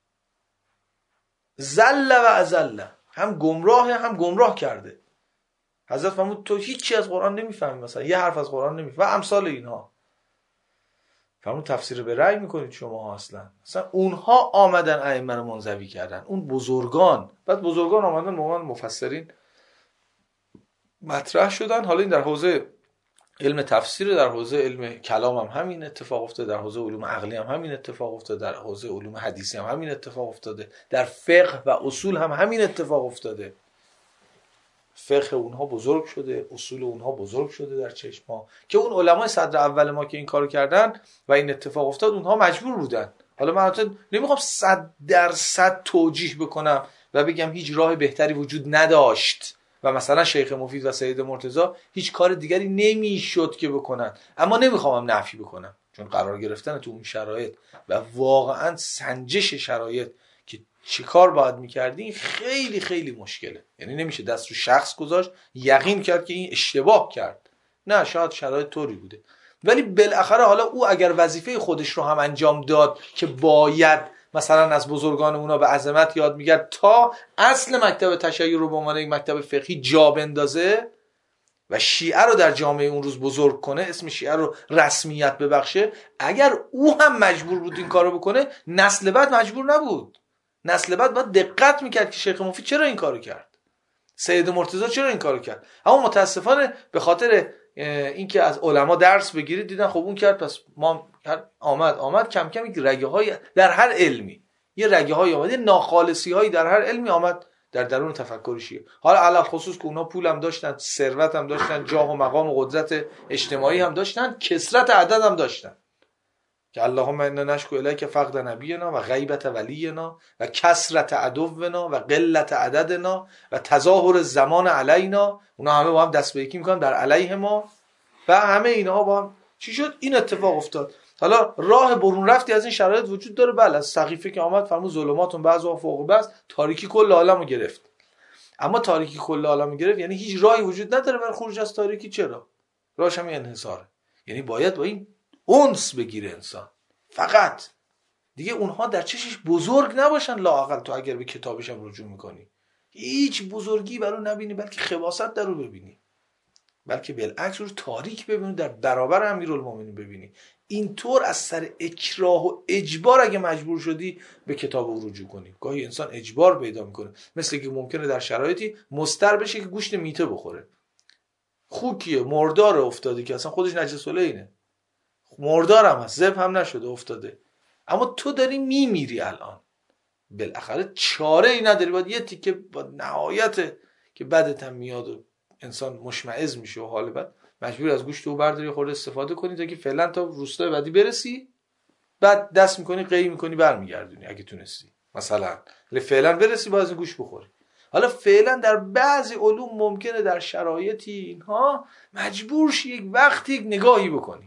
زل و ازل، هم گمراه هم گمراه کرده. حضرت فرمود تو هیچی از قرآن نمیفهمی، مثلا یه حرف از قرآن نمیفهمی و امثال اینها. فرمود تفسیر به رأی میکنید شما اصلا اونها آمدن ائمه رو منزوی کردن، اون بزرگان. بعد بزرگان آمدن به عنوان مفسرین مطرح شدن. حالا این در حوزه علم تفسیر، در حوزه علم کلام هم همین اتفاق افتاده، در حوزه علوم عقلی هم همین اتفاق افتاده، در حوزه علوم حدیثی هم همین اتفاق افتاده، در فقه و اصول هم همین اتفاق افتاده. فقه اونها بزرگ شده، اصول اونها بزرگ شده در چشم ما، که اون علمای صدر اول ما که این کارو کردن و این اتفاق افتاد اونها مجبور بودن. حالا من نمیخوام 100% توجیه بکنم و بگم هیچ راه بهتری وجود نداشت و مثلا شیخ مفید و سید مرتضی هیچ کار دیگری نمیشد که بکنن، اما نمیخوام هم نفی بکنم، چون قرار گرفتن تو اون شرایط و واقعا سنجش شرایط که چی کار باید میکردی خیلی خیلی مشکله. یعنی نمیشه دست رو شخص گذاشت یقین کرد که این اشتباه کرد، نه، شاید شرایط طوری بوده، ولی بالاخره حالا او اگر وظیفه خودش رو هم انجام داد که باید مثلا از بزرگان اونا به عظمت یاد میگرد تا اصل مکتب تشیع رو به عنوان یک مکتب فقهی جا بندازه و شیعه رو در جامعه اون روز بزرگ کنه، اسم شیعه رو رسمیت ببخشه، اگر او هم مجبور بود این کارو بکنه، نسل بعد مجبور نبود. نسل بعد باید دقت میکرد که شیخ مفید چرا این کارو کرد، سید مرتضی چرا این کارو کرد. اما متاسفانه به خاطر اینکه از علما درس بگیرید دیدن خب اون کرد، پس ما آمد کم کم یک رگه های در هر علمی، یه رگه های آمد، یه ناخالصی هایی در هر علمی آمد در درون تفکر شیعه. حالا علل خصوص که اونا پول هم داشتن، ثروت هم داشتن، جاه و مقام و قدرت اجتماعی هم داشتن، کثرت عدد هم داشتن، که اللهم انا نشکو الیک فقد نبینا و غیبت ولینا و کثرت عدونا و قلت عددنا و تظاهر الزمان علینا. اونا همه با هم دست به یکی میکنن در علیه ما و همه اینها با هم. چی شد؟ این اتفاق افتاد. حالا راه برون رفتی از این شرایط وجود داره. بله، از سقیفه که آمد فرمود ظلماتون بعضها فوق بعض، تاریکی کل عالمو گرفت. اما تاریکی کل عالمو گرفت یعنی هیچ راهی وجود نداره برای خروج از تاریکی. چرا؟ راهش همین انحصاره. یعنی باید با این انس بگیره انسان. فقط دیگه اونها در چشش بزرگ نباشن. لااقل تو اگر به کتابش هم رجوع میکنی هیچ بزرگی برو نبینی، بلکه خباثت در رو ببینی، بلکه بالعکس رو تاریک ببینی، در برابر امیرالمومنین ببینی. اینطور از سر اکراه و اجبار اگه مجبور شدی به کتاب او رجوع کنی. گاهی انسان اجبار پیدا میکنه، مثل که ممکنه در شرایطی مضطر بشه که گوشت میته بخوره. خوکیه، مردار افتاده که اصلا خودش نجسه اینه، مردارم هست، ذبح هم نشده افتاده، اما تو داری میمیری الان، بالاخره چاره ای نداری، باید یه تیکه با نهایت که بدت هم میاد و انسان مشمئز میشه و حال بد مجبور از گوشت او برداری خورده استفاده کنی تا که فعلا تا روستای بعدی برسی، بعد دست میکنی قی میکنی برمیگردونی اگه تونستی مثلا فعلا برسی باز این گوشت بخوری. حالا فعلا در بعضی علوم ممکنه در شرایطی اینها مجبور شی یک وقتی یک نگاهی بکنی،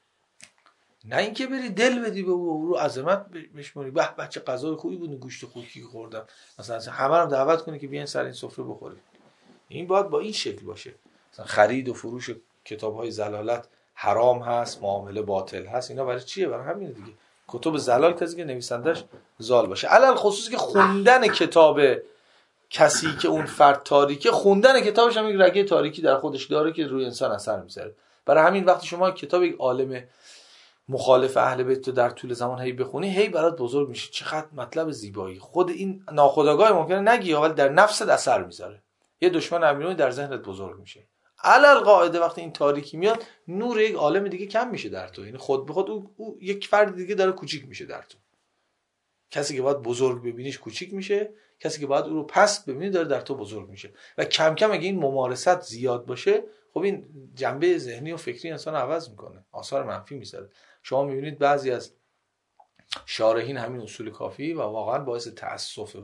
نه اینکه بری دل بدی به او رو عظمت بشماری، به بچه غذای خوبی بود گوشت خوکی خوردم مثلا همه رو دعوت کنی که بیاین سر این سفره بخورید. این باید با این شکل باشه. مثلا خرید و فروش کتاب‌های زلالت حرام هست، معامله باطل هست. اینا برای چیه؟ برای همین دیگه. کتب زلال کسی که نویسندش زال باشه، علل خصوص که خوندن کتاب کسی که اون فرد تاریکه، خوندن کتابش هم یک رگه تاریکی در خودش داره که روی انسان اثر میذاره. برای همین وقتی شما کتاب یک عالم مخالف اهل بیت در طول زمان هی بخونی، هی برات بزرگ میشه. چقدر مطلب زیبایی. خود این ناخودآگاه ممکنه نگی ولی در نفست اثر میذاره. یه دشمن امیرانی در ذهنت بزرگ میشه. علل قاعده وقتی این تاریکی میاد، نور یک عالم دیگه کم میشه در تو. یعنی خود به خود او یک فرد دیگه داره کوچیک میشه در تو. کسی که باید بزرگ ببینیش کوچیک میشه، کسی که باید او رو پست ببینی داره در تو بزرگ میشه. و کم کم اگه این ممارست زیاد باشه، خب این جنبه ذهنی و فکری انسان عوض میکنه، آثار منفی میذاره. شما میبینید بعضی از شارحین همین اصول کافی و واقعا باعث تأسفه،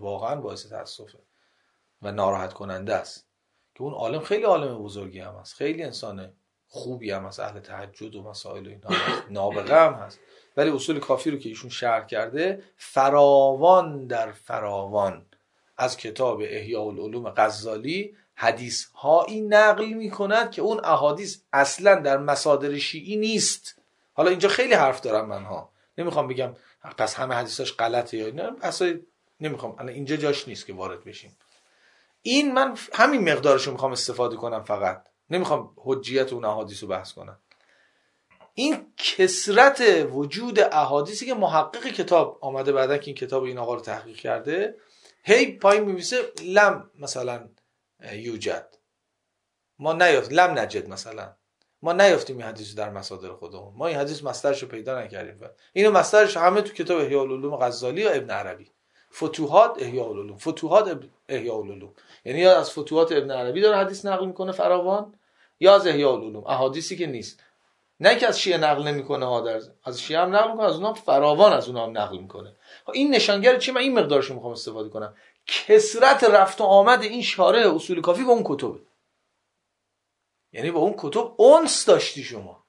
و ناراحت کننده است که اون عالم خیلی عالم بزرگی هم هست، خیلی انسان خوبی هم هست، اهل تهجد و مسائل اینا هست، نابغه هم هست، ولی اصول کافی رو که ایشون شرح کرده فراوان در فراوان از کتاب احیاء العلوم غزالی حدیث هایی نقل می کند که اون احادیث اصلا در مصادر شیعی نیست. حالا اینجا خیلی حرف دارم منها، نمیخوام بگم پس همه حدیثاش غلطه یا نه، اصلا نمیخوام، الان اینجا جاش نیست که وارد بشیم. این من همین مقدارشو میخوام استفاده کنم، فقط نمیخوام حجیت اون احادیث رو بحث کنم. این کثرت وجود احادیثی که محقق کتاب آمده بعدن که این کتاب این آقا رو تحقیق کرده، هی پایین می‌نویسه لم مثلا یوجد، ما نیافتیم، لم نجد مثلا، ما نیافتیم این حدیث در مصادر خودمون، ما این حدیث مصدرش رو پیدا نکردیم. اینو مصدرش همه تو کتاب احیاء العلوم غزالی و ابن عربی، فتوحات احیاء العلوم، فتوحات احیاء العلوم، یعنی یا از فتوحات ابن عربی داره حدیث نقل میکنه فراوان، یا از احیاء العلوم احادیثی که نیست، نه که از شیعه نقل نمیکنه ها، از شیعه هم نقل میکنه، از اونها فراوان از اونها هم نقل میکنه. این نشانگر چیه؟ من این مقدارش رو میخوام استفاده کنم، کثرت رفت و آمد این شارح اصول کافی با اون کتبه. یعنی با اون کتب انس داشتی شما،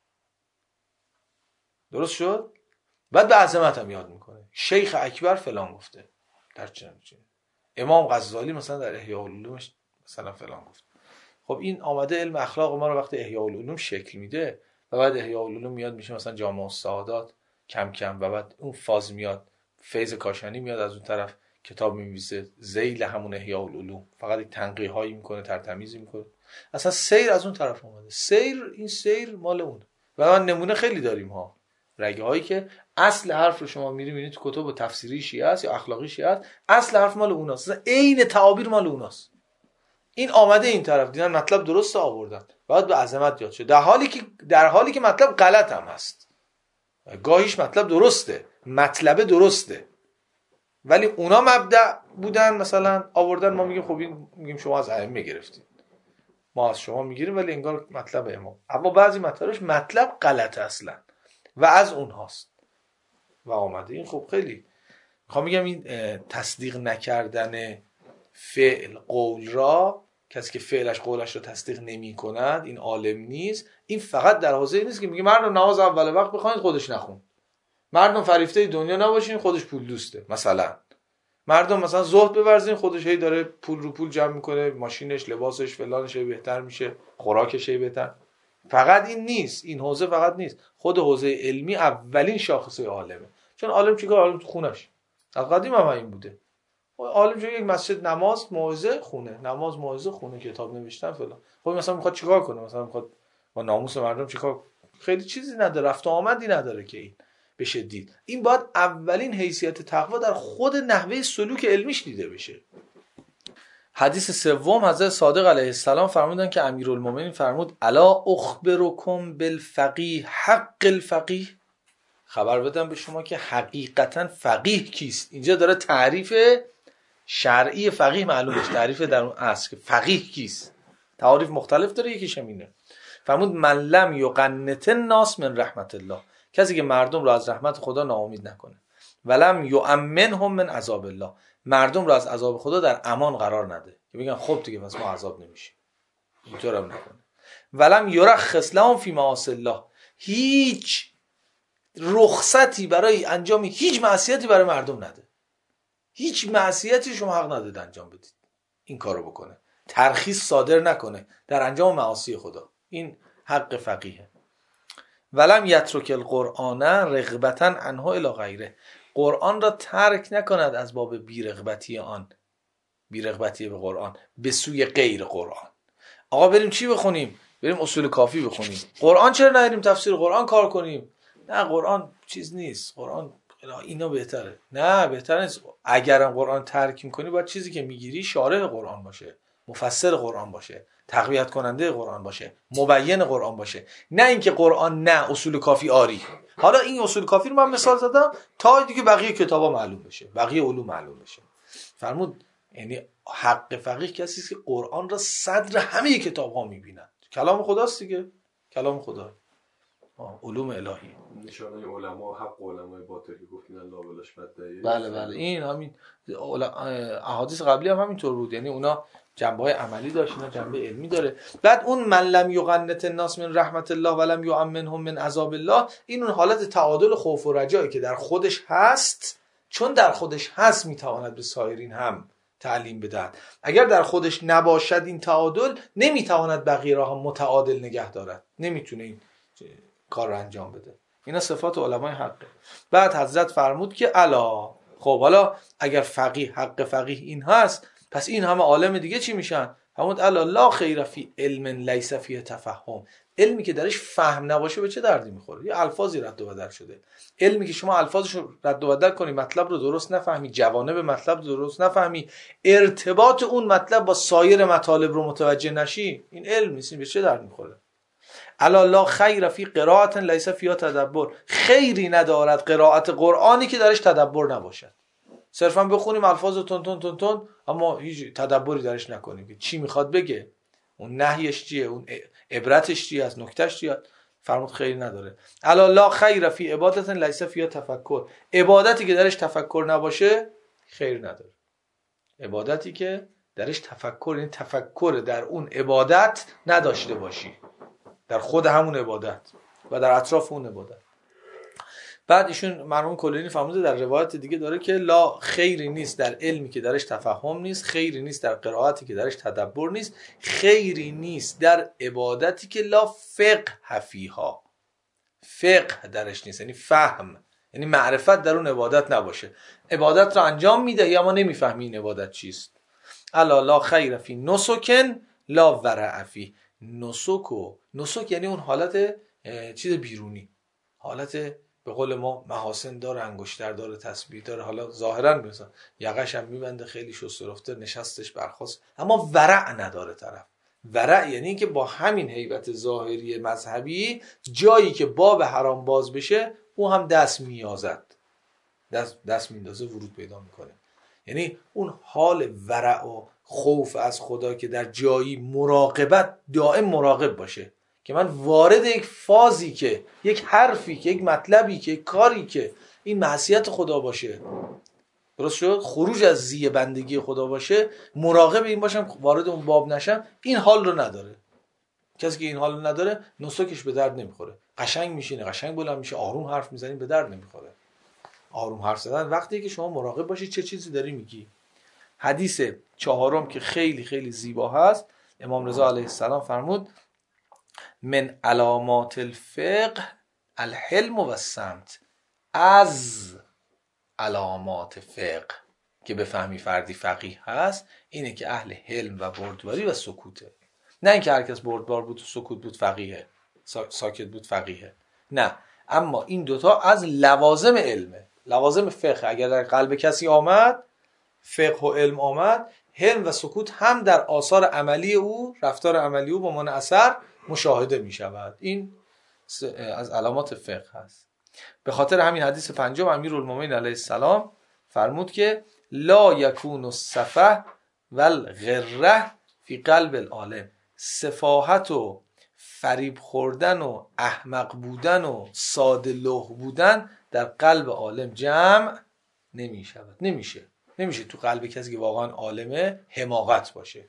درست شد؟ بعد به عظمت هم یاد میکنه، شیخ اکبر فلان گفته در چنین، امام غزالی مثلا در احیاء العلومش مثلا فلان گفت. خب این آمده علم اخلاق ما رو وقتی احیاء العلوم شکل میده و بعد احیاء العلوم میاد میشه مثلا جامع السعادات کم کم، و بعد اون فاز میاد، فیض کاشانی میاد از اون طرف کتاب می‌نویسه ذیل همون احیاء العلوم، فقط یک تنقیحایی میکنه، ترتمیزی میکنه، اصلا سیر از اون طرف اومده. سیر، این سیر مال اون. و من نمونه خیلی داریم ها، رگه هایی که اصل حرف رو شما می‌بینید تو کتب تفسیری شیعه است یا اخلاقی شیعه است، اصل حرف مال اوناست، عین تعابیر مال اوناست. این آمده این طرف دیدن مطلب درست آوردن، بعد به عظمت یاد شد، در حالی که مطلب غلط هم هست، گاهیش مطلب درسته، مطلب درسته، ولی اونا مبدأ بودن مثلا آوردن، ما میگیم خب این میگیم شما از ائمه گرفتید، ما از شما میگیریم، ولی انگار مطلب امام، اما بعضی مطالبش مطلب غلطه اصلا و از اونهاست و آمده. این خب خیلی میخوام میگم این تصدیق نکردن فعل قول را، کسی که فعلش قولش رو تصدیق نمی کند این عالم نیست. این فقط در حوزه نیست که میگه مردم نماز اول وقت بخونید خودش نخون، مردم فریفته دنیا نباشین خودش پول دوسته، مثلا مردم مثلا زهد بورزین خودش هی داره پول رو پول جمع میکنه، ماشینش، لباسش، فلانش بهتر میشه، خوراکش بهتر. فقط این نیست، این حوزه فقط نیست، خود حوزه علمی اولین شاخصه عالمه. چون عالم چیکار؟ عالم تو خونش از قدیم هم این بوده. عالم چون یک مسجد نماز موعظه خونه، نماز موعظه خونه، کتاب نوشتن فلان. خب مثلا میخواد چیکار کنه؟ مثلا میخواد با ناموس مردم چیکار؟ خیلی چیزی نداره، رفت و آمدی نداره که این بشه دید. این باید اولین حیثیت تقوا در خود نحوه سلوک علمیش دیده بشه. حدیث سوم حضرت صادق علیه السلام فرمودن که امیرالمومنین فرمود الا اخبرکم بالفقیه حق الفقیه، خبر بدم به شما که حقیقتا فقیه کیست. اینجا داره تعریف شرعی فقیه معلومش، تعریف در اون اصل که فقیه کیست، تعریف مختلف داره، یکیش همینه. فرمود من لم یقنط الناس من رحمت الله، کسی که مردم رو از رحمت خدا ناامید نکنه، ولم یؤمنهم من عذاب الله، مردم رو از عذاب خدا در امان قرار نده که بگن خب دیگه پس ما عذاب نمیشیم، اینطور هم نکنه. ولم یرخص لهم فی معاصی الله، هیچ رخصتی برای انجام هیچ معصیتی برای مردم نده، هیچ معصیتی شما حق ندید انجام بدید این کارو بکنه، ترخیص صادر نکنه در انجام معاصی خدا، این حق فقیه. ولم یترک القرآن رغبتا عنه الی غیره، قرآن را ترک نکند از باب بیرغبتی آن، بیرغبتی به قرآن به سوی غیر قرآن. آقا بریم چی بخونیم؟ بریم اصول کافی بخونیم. قرآن چرا نریم تفسیر قرآن کار کنیم؟ نه قرآن چیز نیست، قرآن اینا بهتره. نه بهتر نیست. اگرم قرآن ترک میکنی باید چیزی که میگیری شارح قرآن باشه، مفسر قرآن باشه، تقویت کننده قرآن باشه، مبین قرآن باشه، نه اینکه قرآن نه اصول کافی آری. حالا این اصول کافی رو من مثال زدم تا دیگه بقیه کتابا معلوم بشه، بقیه علوم معلوم بشه. فرمود یعنی حق فقیه کسی است که قرآن را صدر همه کتاب‌ها می‌بیند. کلام خداست دیگه، کلام خدا، علوم الهی. نشانه علما حق علمای باطل که گفتین الله ولاش بدایه. بله این همین احادیث قبلی هم همینطور بود، یعنی اونا جنبه‌های عملی داشت، اینا جنبه علمی داره. بعد اون من لم یقنط الناس من رحمت الله ولم یؤمنهم من عذاب الله، این اون حالت تعادل خوف و رجایی که در خودش هست، چون در خودش هست میتواند به سایرین هم تعلیم بدهد. اگر در خودش نباشد این تعادل، نمیتواند بقیه را هم متعادل نگه دارد، نمیتونه این کار رو انجام بده. اینا صفات علمای حقه. بعد حضرت فرمود که الا، خب حالا اگر فقیه حق فقیه این هست، پس این همه عالم دیگه چی میشن؟ همون الا لا خیر فی علم لیس فیه تفهم. علمی که درش فهم نباشه به چه دردی میخوره؟ یه الفاظی رد و بدل شده. علمی که شما الفاظش رو رد و بدل کنی، مطلب رو درست نفهمی، جوانب مطلب رو درست نفهمی، ارتباط اون مطلب با سایر مطالب رو متوجه نشی، این علم نیست. این به چه درد میخوره؟ الا لا خیر فی قرائت لیس فیها تدبر. خیری ندارد قرائت قرآنی که درش تدبر نباشد. صرفا بخونیم الفاظ تون تون تون تون اما هیچ تدبری درش نکنیم که چی میخواد بگه، اون نهیش چیه، اون عبرتش چیه، از نکتهش چیه. فرمود خیری نداره. الا لا خیر فی عبادت لیس فیها تفکر. عبادتی که درش تفکر نباشه خیر نداره. عبادتی که درش تفکر، یعنی تفکر در اون عبادت نداشته باشی، در خود همون عبادت و در اطراف اون عبادت. بعد ایشون مرحوم کلینی فرموده در روایت دیگه داره که لا خیری نیست در علمی که درش تفهم نیست، خیری نیست در قرائتی که درش تدبر نیست، خیری نیست در عبادتی که لا فقه فیها، فقه درش نیست، یعنی فهم، یعنی معرفت در اون عبادت نباشه. عبادت رو انجام میده یا ما نمیفهمی این عبادت چیست. الا لا خیر فی نسکن لا ورع فی. نسک یعنی اون حالت چیز بیرونی، حالت به قول ما محاسن داره، انگشتر داره، تسبیح داره، حالا ظاهرا مثلا یقش هم میبنده، خیلی شسته رفته، نشستش برخاست، اما ورع نداره طرف. ورع یعنی که با همین هیبت ظاهری مذهبی جایی که باب حرام باز بشه او هم دست میازد، دست میندازه، ورود پیدا میکنه. یعنی اون حال ورع و خوف از خدا که در جایی مراقبت، دائم مراقب باشه که من وارد یک فازی که یک حرفی که یک مطلبی که یک کاری که این معصیت خدا باشه، درست شد، خروج از زی بندگی خدا باشه، مراقب این باشم وارد اون باب نشم. این حال رو نداره. کسی که این حال رو نداره نسکش به درد نمیخوره. قشنگ میشینه، قشنگ بلند میشه، آروم حرف میزنی، به درد نمیخوره. آروم حرف زدن وقتی که شما مراقب باشی چه چیزی داری میگی. حدیث چهارم که خیلی خیلی زیبا هست، امام رضا علیه السلام فرمود من علامات الفقه الحلم و الصمت. از علامات فقه که بفهمی فردی فقیه هست اینه که اهل حلم و بردباری و سکوته. نه اینکه هر کس بردبار بود و سکوت بود فقیهه، ساکت بود فقیهه، نه. اما این دوتا از لوازم علمه، لوازم فقه. اگر در قلب کسی آمد، فقه و علم آمد، حلم و سکوت هم در آثار عملی او، رفتار عملی او با مان اثر مشاهده می شود. این از علامات فقه هست. به خاطر همین حدیث پنجم امیرالمومنین علیه السلام فرمود که لا یکون السفه والغره فی قلب العالم. سفاهت و فریب خوردن و احمق بودن و ساده لوح بودن در قلب عالم جمع نمی شود. نمیشه تو قلب کسی که واقعا عالمه حماقت باشه.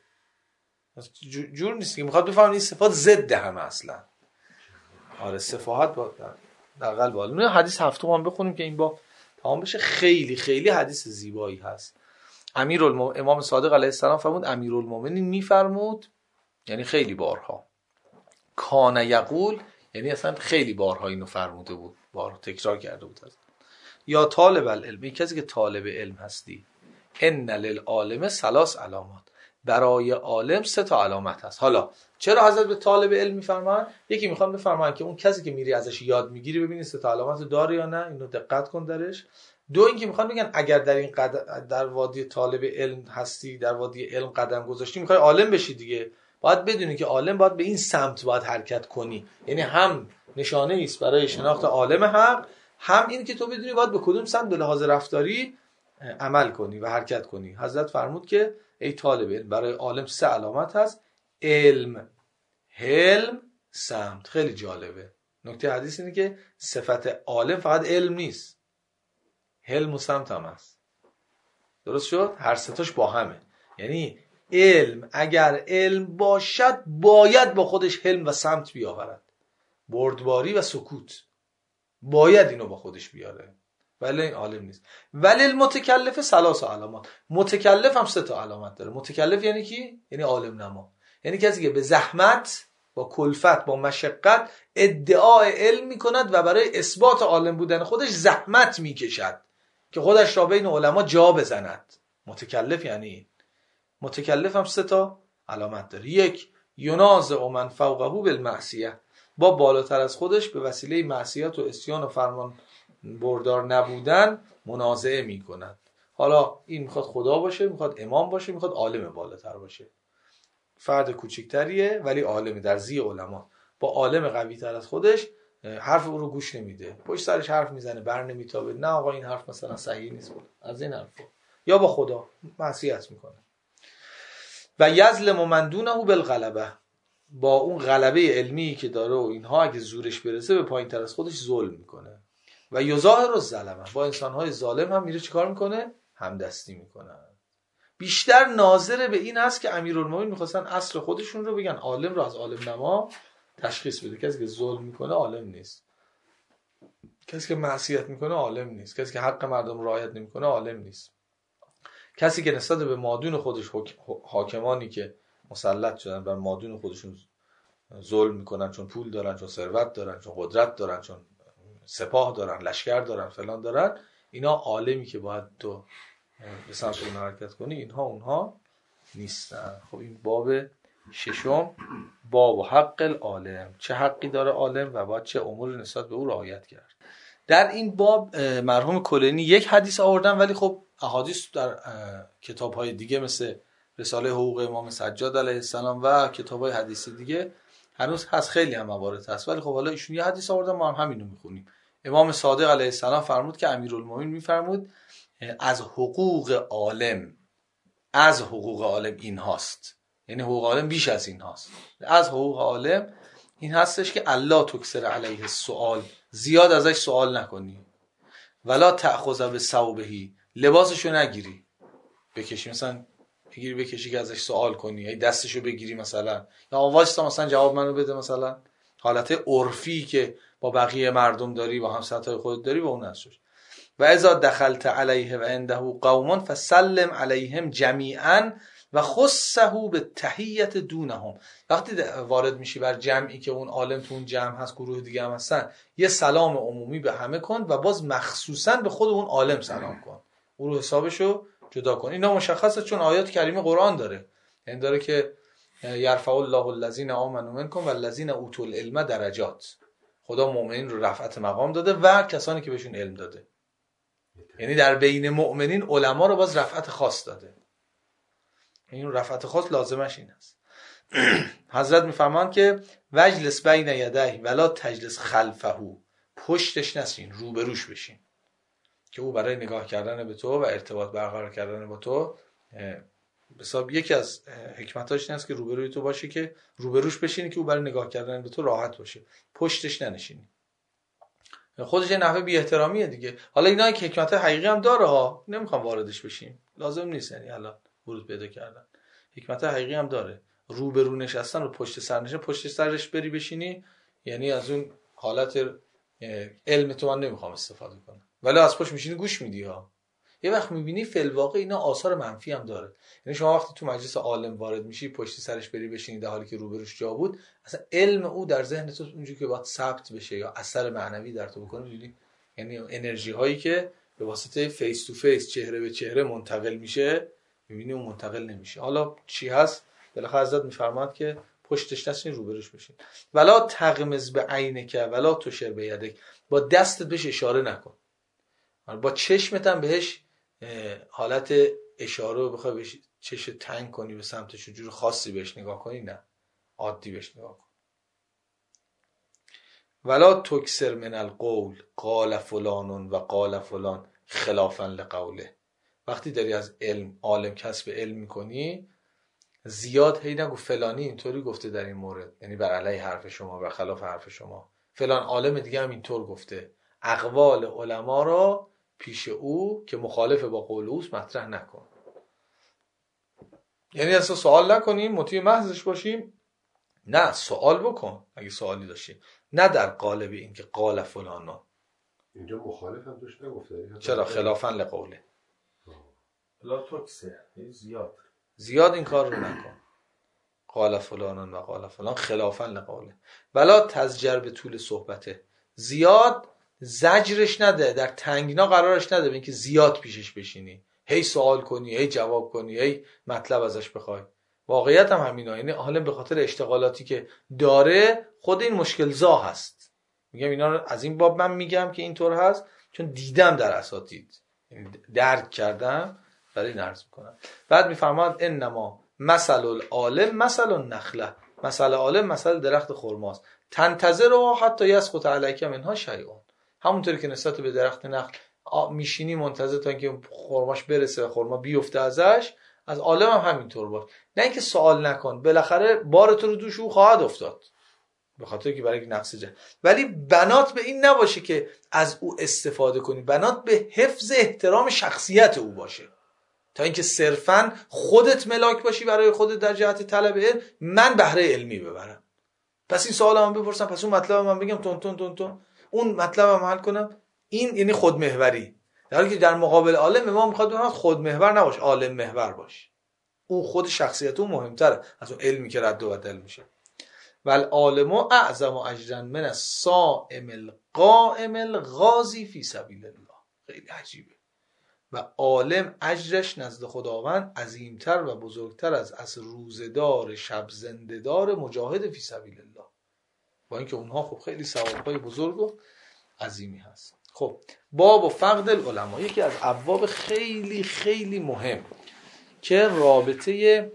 جور نیست که میخواد بفهمن این صفات ضد همه اصلا. آره سفاهت در قلب عالم. حدیث هفتم هم بخونیم که این با تمام بشه. خیلی خیلی حدیث زیبایی هست. امام صادق علیه السلام فرمود امیرالمومنین میفرمود، یعنی خیلی بارها، کان یقول، یعنی اصلا خیلی بارها اینو فرموده بود، بارها تکرار کرده بود. یا طالب العلم، این کسی که طالب علم هستی، ان للعالم ثلاث علامات، برای عالم 3 تا علامت هست. حالا چرا حضرت به طالب علم میفرمان؟ یکی میخوام بفرمان که اون کسی که میری ازش یاد میگیری ببینی 3 تا علامت داره یا نه، اینو دقت کن درش. دو اینکه میخوان بگن اگر در وادی طالب علم هستی، در وادی علم قدم گذاشتی، میخوای عالم بشی دیگه، باید بدونی که عالم باید به این سمت باید حرکت کنی. یعنی هم نشانه ایست برای شناخت عالم حق، هم این که تو بدونی باید به کدوم سمت به لحاظ رفتاری عمل کنی و حرکت کنی. حضرت فرمود که ای طالب علم، برای عالم 3 علامت هست: علم، حلم، سمت. خیلی جالبه. نکته حدیث اینه که صفت عالم فقط علم نیست، حلم و سمت هم هست. درست شد؟ هر 3 تاش با همه. یعنی علم اگر علم باشد باید با خودش حلم و سمت بیاورد، بردباری و سکوت باید اینو با خودش بیاره، ولی این عالم نیست. ولی المتکلف 3 علامات. متکلف هم 3 تا علامت داره. متکلف یعنی کی؟ یعنی عالم نما، یعنی کسی که به زحمت، با کلفت، با مشقت ادعای علم میکند و برای اثبات عالم بودن خودش زحمت میکشد که خودش را بین علما جا بزند. متکلف یعنی این. متکلف هم 3 تا علامت داره. یک، ینازع من فوقه بالمعصیه، با بالاتر از خودش به وسیله معصیت و عصیان و فرمان بردار نبودن منازعه میکند. حالا این میخواد خدا باشه، میخواد امام باشه، میخواد عالم بالاتر باشه. فرد کوچکتریه ولی عالم در زی علما، با عالم قوی تر از خودش حرف او رو گوش نمیده، پشت سرش حرف میزنه، بر نمیتابه، نه آقا این حرف مثلا صحیح نیست، از این حرفا. یا با خدا معصیت میکنه. و یظلم من دونه بالغلبه، با اون غلبه علمی که داره و اینها اگه زورش برسه به پایین تر از خودش ظلم میکنه. و یظاهر الظلمه، با انسانهای ظالم هم میره چیکار میکنه؟ همدستی میکنه. بیشتر ناظر به این هست که امیرالمومنین میخواستن اصل خودشون رو بگن، عالم رو از عالم نما تشخیص بده. کسی که ظلم میکنه عالم نیست، کسی که معصیت میکنه عالم نیست، کسی که حق مردم رعایت نمیکنه عالم نیست، کسی که نسبت به مادون خودش، حاکمانی که مسلط شدن بر مادون خودشون ظلم میکنن، چون پول دارن، چون ثروت دارن، چون قدرت دارن، چون سپاه دارن، لشکر دارن، فلان دارن، اینا عالمی که باید تو به سمت اون حرکت کنی، اینها اونها نیستن. خب این باب ششم، باب حق العالم، چه حقی داره عالم و باید چه امور نسبت به او رعایت کرد. در این باب مرحوم کلینی یک حدیث آوردن، ولی خب احادیث در کتاب‌های دیگه مثل رساله حقوق امام سجاد علیه السلام و کتاب‌های حدیثی دیگه هنوز هست، خیلی هم موارد هست، ولی خب حالا ایشون یه حدیث آوردن، ما هم همینو میخونیم. امام صادق علیه السلام فرمود که امیرالمومنین میفرمود از حقوق عالم، از حقوق عالم این هاست، یعنی حقوق عالم بیش از این هاست. از حقوق عالم این هستش که الله تکثر علیه السؤال، زیاد ازش سوال نکنی، ولا تأخذ بثوبه، لباسشو نگیری بکشی، مثلا بگیری بکشی که ازش سوال کنی، ای دستشو بگیری مثلا، یا واسطا مثلا جواب منو بده، مثلا حالت عرفی که با بقیه مردم داری، با همسطای خودت داری، با اون هستش. و اذا دخلت علیه و عنده قوم فسلم علیهم جمیعا و خصه به تحیت دونهم، وقتی وارد میشی بر جمعی که اون عالم تو اون جمع هست، گروه دیگه هم هستن، یه سلام عمومی به همه کن و باز مخصوصا به خود اون عالم سلام کن، اون رو حسابشو جدا کن. اینا مشخصه چون آیات کریمه قرآن داره، یعنی داره که یرفع الله الذین آمنوا منکم والذین اوتوا العلم درجات، خدا مؤمنین رو رفعت مقام داده و کسانی که بهشون علم داده، یعنی در بین مؤمنین علما رو باز رفعت خاص داده. این رفعت خاص لازمش این است. حضرت میفرمان که وجلس بین یدیه ولا تجلس خلفه، پشتش نشین، روبروش بشین، که او برای نگاه کردن به تو و ارتباط برقرار کردن با تو حساب یکی از حکمتاش این است که روبروی تو باشه، که روبروش بشینی که او برای نگاه کردن به تو راحت باشه، پشتش ننشینی. خودش یه نحوه بی احترامیه دیگه. حالا اینا که حکمت حقیقی هم داره ها، نمیخوام واردش بشیم، لازم نیست، یعنی الان ورود پیدا کردن حکمت حقیقی هم داره. روبرو نشستن و پشت سر نشستن، پشت سرش بری بشینی، یعنی از اون حالت علم تو من نمیخوام استفاده کنم، ولی از پشت میشینی گوش میدی ها. یه وقت میبینی فی الواقع اینا آثار منفی هم داره. یعنی شما وقتی تو مجلس عالم وارد میشی، پشت سرش بری بشینی در حالی که روبروش جا بود، اصلا علم او در ذهن تو اونجوری که باید ثبت بشه یا اثر معنوی در تو بکنه، میبینی یعنی انرژی هایی که به واسطه فیس تو فیس، چهره به چهره منتقل میشه، میبینی اون منتقل نمیشه. حالا چی هست؟ بالاخره حضرت میفرماد که پشتش نشین، روبروش بشین. ولا تغمز به عینک ولا تشر به یدک، با دستت بهش اشاره نکن، با چشمت هم بهش حالت اشاره رو بخوای بهش چش تنگ کنی به سمتش، جور خاصی بهش نگاه کنی، نه، عادی بهش نگاه کن. ولا تکثر من القول قال فلان و قال فلان خلافا لقوله، وقتی داری از علم عالم کسب علم میکنی، زیاد هی نگو فلانی اینطوری گفته در این مورد، یعنی بر علیه حرف شما، بر خلاف حرف شما، فلان عالم دیگه هم اینطور گفته. اقوال علما را پیش او که مخالف با قول اوست مطرح نکن، یعنی اصلا سوال نکنیم، مطیع محضش باشیم، نه، سوال بکن اگه سوالی داشتی، نه در قالب این که قال فلانا. اینجا مخالف هم توش نگفته، چرا؟ خلافا لقوله. لا تکسر، زیاد این کار رو نکن. قال فلان و قال فلان خلافا لقوله. ولا تزجر به طول صحبته، زیاد زجرش نده، در تنگنا قرارش نده به اینکه زیاد پیشش بشینی، هی سوال کنی، هی جواب کنی، هی مطلب ازش بخوای. واقعیت هم همینا. یعنی عالم به خاطر اشتغالاتی که داره خود این مشکل زا هست. میگم اینا رو از این باب من میگم که اینطور هست چون دیدم در اساتید، یعنی درک کردم، برای این عرض میکنم. بعد میفرماد انما مثل العالم مثل النخله، مثل عالم مثل درخت خرماست، تنتظر و حتی یسقط علیک منها شیئا. همونطوری که نسبت به درخت نخل میشینی منتظر تا اینکه خرماش برسه و خرما بیفته ازش، از عالم هم همینطور باش. نه اینکه سوال نکن، بالاخره بار تو رو دوش او خواهد افتاد، به خاطر که برای نقص جه. ولی بنات به این نباشه که از او استفاده کنی، بنات به حفظ احترام شخصیت او باشه، تا اینکه صرفاً خودت ملاک باشی برای خودت در جهت طلب علم، من بهره علمی ببرم. پس این سوال من بپرسم، پس اون مطلب من بگم تون اون مطلب من حل کنم. این یعنی خودمحوری، در حالی که در مقابل عالم ما میخواد بگه خودمحور نباش، عالم محور باش. او خود شخصیت اون مهمتره از اون علمی که رد و بدل میشه. والعالم اعظم اجرا من الصائم القائم الغازی فی سبیل الله. خیلی عجیبه. و عالم اجرش نزد خداوند عظیمتر و بزرگتر از روزدار شب زنده‌دار مجاهد فی سبیل الله، با اینکه اونها خب خیلی ثوابهای بزرگ و عظیمی هست. خب باب فقد العلماء، یکی از ابواب خیلی خیلی مهم که رابطه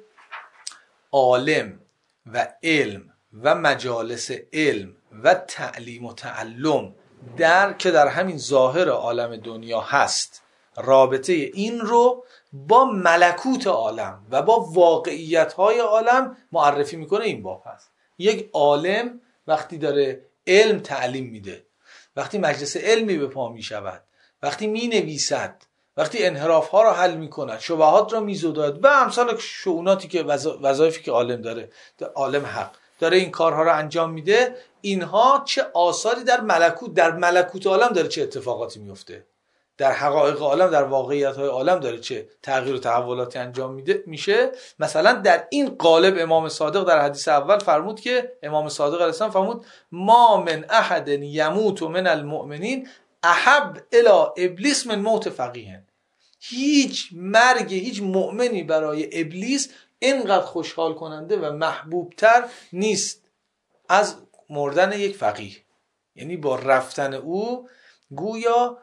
عالم و علم و مجالس علم و تعلیم و تعلم در همین ظاهر عالم دنیا هست، رابطه این رو با ملکوت عالم و با واقعیت‌های عالم معرفی میکنه. این باب هست. یک عالم وقتی داره علم تعلیم میده، وقتی مجلس علمی به پا میشود، وقتی مینویسد، وقتی انحراف‌ها رو حل میکند، شبهات رو میزداد و امثال شؤوناتی که وظایفی که عالم داره، عالم حق داره این کارها رو انجام میده، اینها چه آثاری در ملکوت عالم داره، چه اتفاقاتی میفته، در حقایق عالم، در واقعیت‌های عالم داره چه تغییر و تحولاتی انجام میشه. مثلا در این قالب امام صادق در حدیث اول فرمود که امام صادق علیه السلام فرمود ما من احد یموت من المؤمنین احب الی ابلیس من موت فقیه. هیچ مؤمنی برای ابلیس اینقدر خوشحال کننده و محبوبتر نیست از مردن یک فقیه. یعنی با رفتن او گویا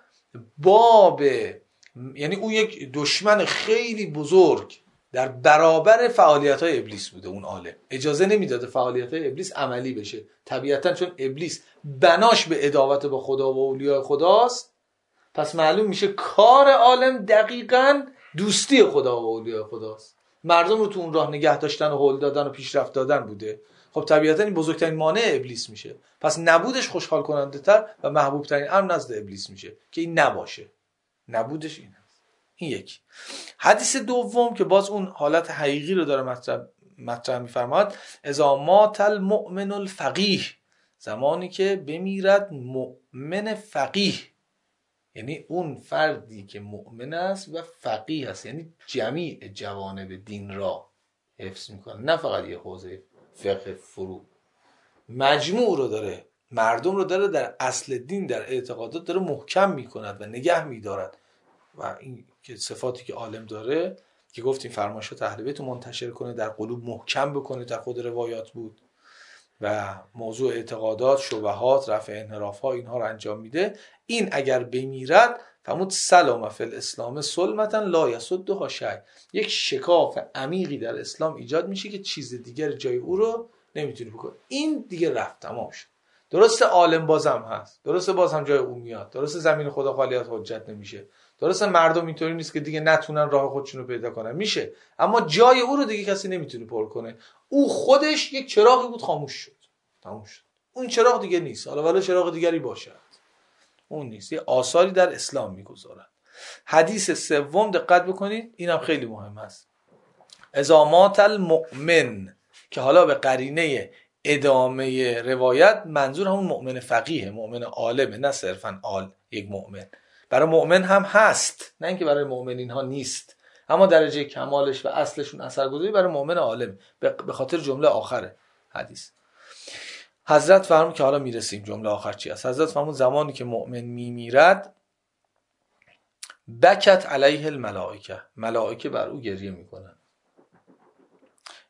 یعنی او یک دشمن خیلی بزرگ در برابر فعالیت‌های ابلیس بوده. اون عالم اجازه نمیداده فعالیت‌های ابلیس عملی بشه، طبیعتاً چون ابلیس بناش به عداوت با خدا و اولیاء خداست، پس معلوم میشه کار عالم دقیقاً دوستی خدا و اولیاء خداست، مردم رو تو اون راه نگه داشتن و هول دادن و پیشرفت دادن بوده. خب طبیعتاً این بزرگترین مانع ابلیس میشه، پس نبودش خوشحال کننده تر و محبوب ترین امر نزد ابلیس میشه که این نباشه. نبودش این هست. این یک. حدیث دوم که باز اون حالت حقیقی رو داره مطرح میفرماد، اذا مات المؤمن الفقیه، زمانی که بمیرد مؤمن فقیه، یعنی اون فردی که مؤمن است و فقیه است، یعنی جمیع جوانب دین را حفظ میکنه، نه فقط یه حوزه فقه فرو، مجموع رو داره، مردم رو داره در اصل دین، در اعتقادات داره محکم میکند و نگه میدارد. و این که صفاتی که عالم داره که گفتیم فرمایشات اهل بیت رو منتشر کنه، در قلوب محکم بکنه، در خود روایات بود و موضوع اعتقادات، شبهات، رفع انحراف‌ها اینها رو انجام میده. این اگر بمیرد فرمود سلام فی الاسلام سلمتا لا یسدها شیء، یک شکاف عمیقی در اسلام ایجاد میشه که چیز دیگر جای او رو نمیتونی بکنه. این دیگه رفت، تمام شد. درسته عالم بازم هست، درسته باز هم جای او میاد، درسته زمین خدا خالی از حجت نمیشه، درسته مردم اینطوری نیست که دیگه نتونن راه خودشون رو پیدا کنن، میشه، اما جای او رو دیگه کسی نمیتونه پر کنه. او خودش یک چراغی بود، خاموش شد، تموم شد. اون چراغ دیگه نیست، حالا ولی چراغ دیگری باشه، اون نیست. یه آثاری در اسلام میگذارن. حدیث سوم دقت بکنید، اینم خیلی مهم است. اذا مات المؤمن، که حالا به قرینه ادامه روایت منظور همون مؤمن فقیه، مؤمن عالمه، نه صرفا یک مؤمن. برای مؤمن هم هست، نه اینکه برای مؤمنین ها نیست، اما درجه کمالش و اصلشون اثرگذاری برای مؤمن عالم، به خاطر جمله آخره حدیث. حضرت فرمود که حالا میرسیم جمله آخر چی است. حضرت فرمود زمانی که مؤمن میمیرد بکت علیه الملائکه، ملائکه بر او گریه میکنن.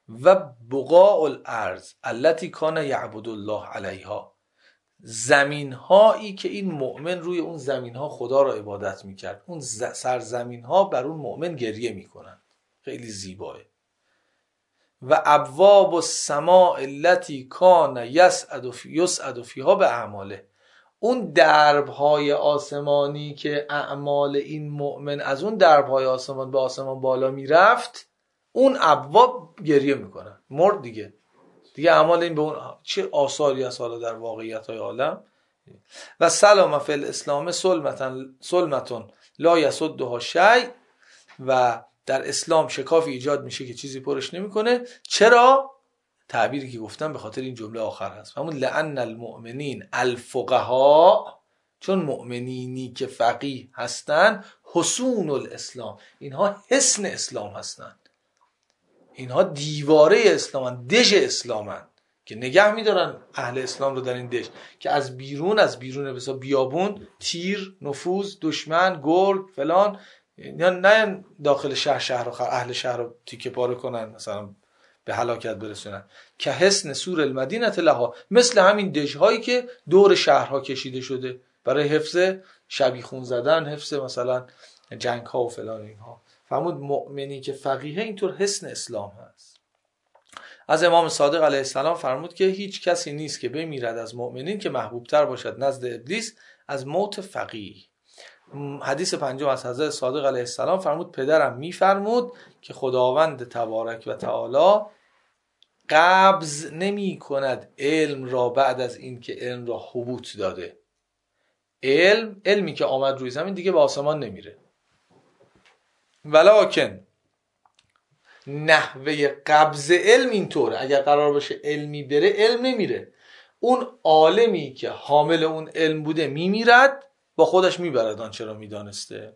و بقاع الارض التي کان یعبد الله علیها، زمین هایی که این مؤمن روی اون زمین ها خدا را عبادت میکرد، اون سرزمین ها بر اون مؤمن گریه میکنن. خیلی زیباه. و ابواب السماء التي کان یسعد فیها به اعماله، اون دربهای آسمانی که اعمال این مؤمن از اون دربهای آسمان به آسمان بالا میرفت، اون ابواب گریه میکنن. مرد دیگه اعمال این به اون چه آثاری هست حالا در واقعیت های عالم. و سلام فی الاسلام سلمتون لا یسدها شیء، و در اسلام شکافی ایجاد میشه که چیزی پرش نمیکنه. چرا؟ تعبیری که گفتم به خاطر این جمله آخر هست، همون لأن المؤمنین الفقهاء، چون مؤمنینی که فقیه هستن، حصون الاسلام، اینها حصن اسلام هستن، اینها دیواره اسلامن، دژ اسلامن که نگه میدارن اهل اسلام رو در این دژ که از بیرون بسا بیابون، تیر، نفوذ، دشمن، گرگ فلان، یا نه داخل شهر و اهل شهر رو تیکه پاره کنن، مثلا به هلاکت برسونن. که حصن سور المدینه لها، مثل همین دژهایی که دور شهرها کشیده شده برای حفظ شبیخون زدن، حفظ مثلا جنگ ها و فلان اینها. فرمود مؤمنی که فقیه اینطور حصن اسلام هست. از امام صادق علیه السلام فرمود که هیچ کسی نیست که بمیرد از مؤمنین که محبوب تر باشد نزد ابلیس از موت فقیه. حدیث پنجم از حضرت صادق علیه السلام فرمود پدرم میفرمود که خداوند تبارک و تعالی قبض نمی کند علم را بعد از این که علم را حبوط داده. علمی که آمد روی زمین دیگه به آسمان نمیره، ولکن نحوه قبض علم اینطوره، اگر قرار باشه علمی بره علم نمیره، اون عالمی که حامل اون علم بوده میمیرد، با خودش میبرد آنچه را میدانسته.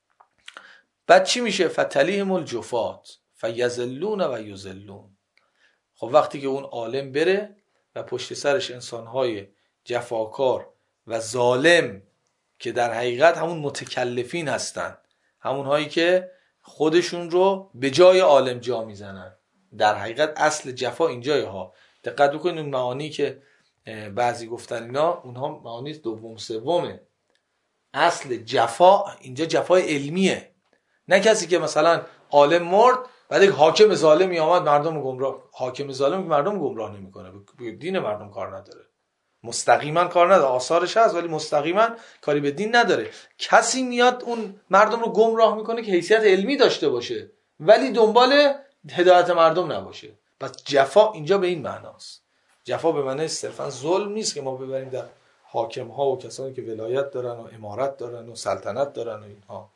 بعد چی میشه؟ فتلیهم الجفات فیذلون و یذلون. خب وقتی که اون عالم بره و پشت سرش انسانهای جفاکار و ظالم که در حقیقت همون متکلفین هستن، همون هایی که خودشون رو به جای عالم جا میزنن، در حقیقت اصل جفا اینجای ها. دقت بکنید اون معانی که بعضی گفتن اینا، اونها معانی دوم سومه. اصل جفا اینجا جفای علمیه، نه کسی که مثلا عالم مرد بعد یک حاکم ظالمی آمد مردم گمراه. حاکم ظالم که مردم گمراه نمیکنه، به دین مردم کار نداره، مستقیما کار نداره، آثارش هست ولی مستقیما کاری به دین نداره. کسی میاد اون مردم رو گمراه میکنه که حیثیت علمی داشته باشه ولی دنبال هدایت مردم نباشه. پس جفا اینجا به این معناست. جفا به معنی صرفا ظلم نیست که ما ببریم در حاکم ها و کسانی که ولایت دارن و امارت دارن و سلطنت دارن و اینها.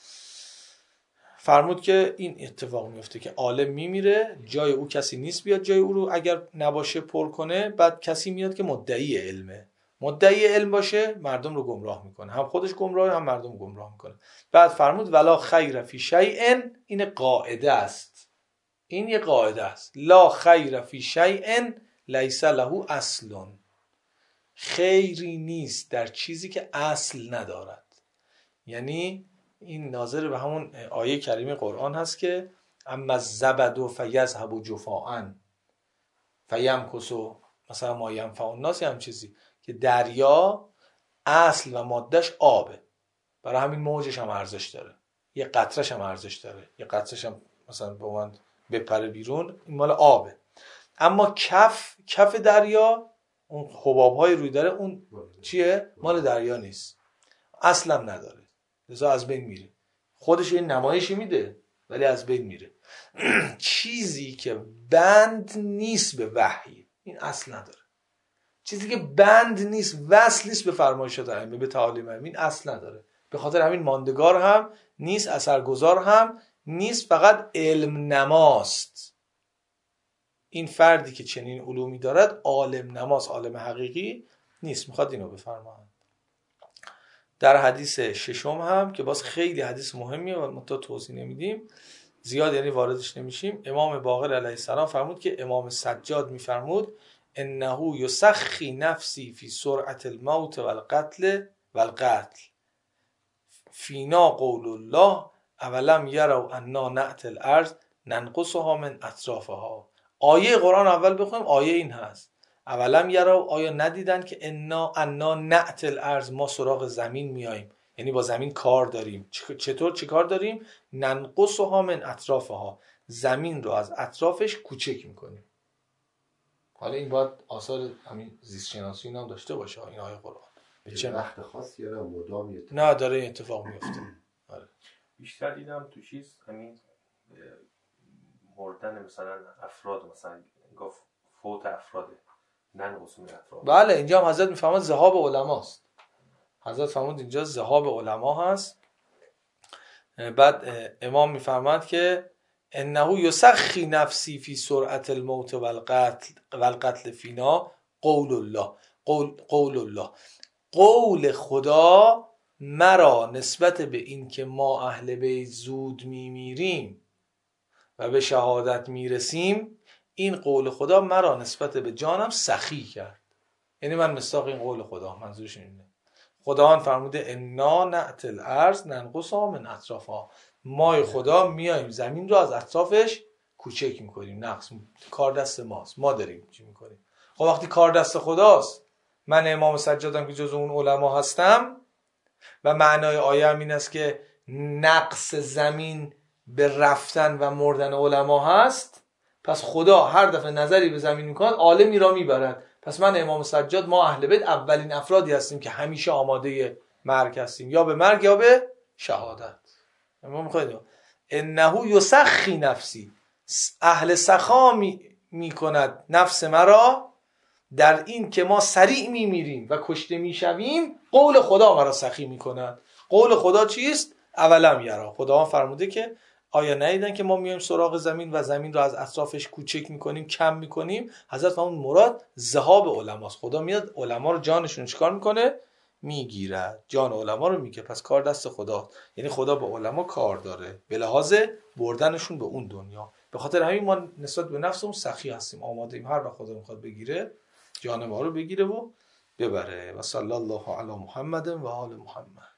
فرمود که این اتفاق میفته که عالم میمیره، جای او کسی نیست بیاد جای او رو اگر نباشه پر کنه. بعد کسی میاد که مدعی علمه، مدعی علم باشه، مردم رو گمراه میکنه، هم خودش گمراه هم مردم گمراه میکنه. بعد فرمود ولا خیر فی شیء، این قاعده است، این یه قاعده است، لا خیر فی شیء لیس له اصل، خیری نیست در چیزی که اصل ندارد. یعنی این ناظر به همون آیه کریمه قرآن هست که اما الزبد فیذهب جفاء فیمکث مثلا ما ینفع الناس، هم چیزی که دریا اصل و مادهش آبه، برای همین موجش هم ارزش داره، یه قطرش هم ارزش داره، یه قطرش هم مثلا به من بپره بیرون، این مال آبه. اما کف دریا، اون حباب‌های روی داره، اون چیه؟ مال دریا نیست، اصلا نداره، لذا از بین میره. خودش این نمایشی میده ولی از بین میره. چیزی که بند نیست به وحی، این اصل نداره. چیزی که بند نیست، وصل نیست به فرمایشات ائمه، به تعالیم ائمه، این اصل نداره. به خاطر همین ماندگار هم نیست، اثرگذار هم نیست، فقط علم نماست. این فردی که چنین علومی دارد عالم نماست، عالم حقیقی نیست. میخواد اینو بفرماید. در حدیث ششم هم که باز خیلی حدیث مهمیه و ما تا توضیح نمیدیم زیاد، یعنی واردش نمیشیم، امام باقر علیه السلام فرمود که امام سجاد میفرمود انه یسخی نفسی فی سرعت الموت والقتل فینا قول الله اولم یروا انا نأتی الارض ننقصها من اطرافها آیه قرآن اول بخونیم. آیه این هست اولم یرا، آیا ندیدن که انا نأتی الارض، ما سراغ زمین میاییم، یعنی با زمین کار داریم. چطور چه کار داریم؟ ننقصها من اطرافها، زمین رو از اطرافش کوچک میکنیم. حالا این باید آثار همین زیست شناسی هم داشته باشه این آیه قرآن. چه وقت خاصی یا مدام نه داره این اتفاق میفته. آره. بیشتر دیدم تو چیز همین مردن مثلا افراد، مثلا گفت فوت افراده، ننقص من افراد. بله اینجا هم حضرت میفهمد ذهاب علماست. حضرت فرمود اینجا ذهاب علما هست. بعد امام میفرماد که انه یسخی نفسی فی سرعت الموت والقتل فینا قول الله. قول الله، قول خدا مرا نسبت به این که ما اهل بیت زود میمیریم و به شهادت میرسیم، این قول خدا مرا نسبت به جانم سخی کرد. یعنی من مصداق این قول خدا، منظورش اینه. خداوند فرموده انا نأتی الارض ننقصها من اطرافها، ما خدا میایم زمین رو از اطرافش کوچک میکنیم، نقص، کار دست ماست، ما داریم چی میکنیم. خب وقتی کار دست خداست، من امام سجادم که جز اون علما هستم و معنای آیه هم این است که نقص زمین به رفتن و مردن علما هست، پس خدا هر دفعه نظری به زمین میکند عالمی را میبرد. پس من امام سجاد، ما اهل بیت اولین افرادی هستیم که همیشه آماده مرگ هستیم، یا به مرگ یا به شهادت. امام میخواید انه یسخی نفسی، اهل سخا میکند نفس مرا در این که ما سریع میمیریم و کشته میشویم، قول خدا مرا سخی میکند. قول خدا چیست؟ اولم یرا، خدا فرموده که آیا ندیدن که ما میایم سراغ زمین و زمین رو از اطرافش کوچک میکنیم، کم میکنیم. حضرت فرمود مراد ذهاب علماست. خدا میاد علما رو جانشون چیکار میکنه؟ میگیرد، جان علما رو میگه. پس کار دست خدا، یعنی خدا به علما کار داره به لحاظ بردنشون به اون دنیا. به خاطر همین ما نسبت به نفسمون سخی هستیم، آماده ایم هر وقت خدا میخواد بگیره جان ما رو بگیره و ببره. و صلی الله علی محمد و آل محمد.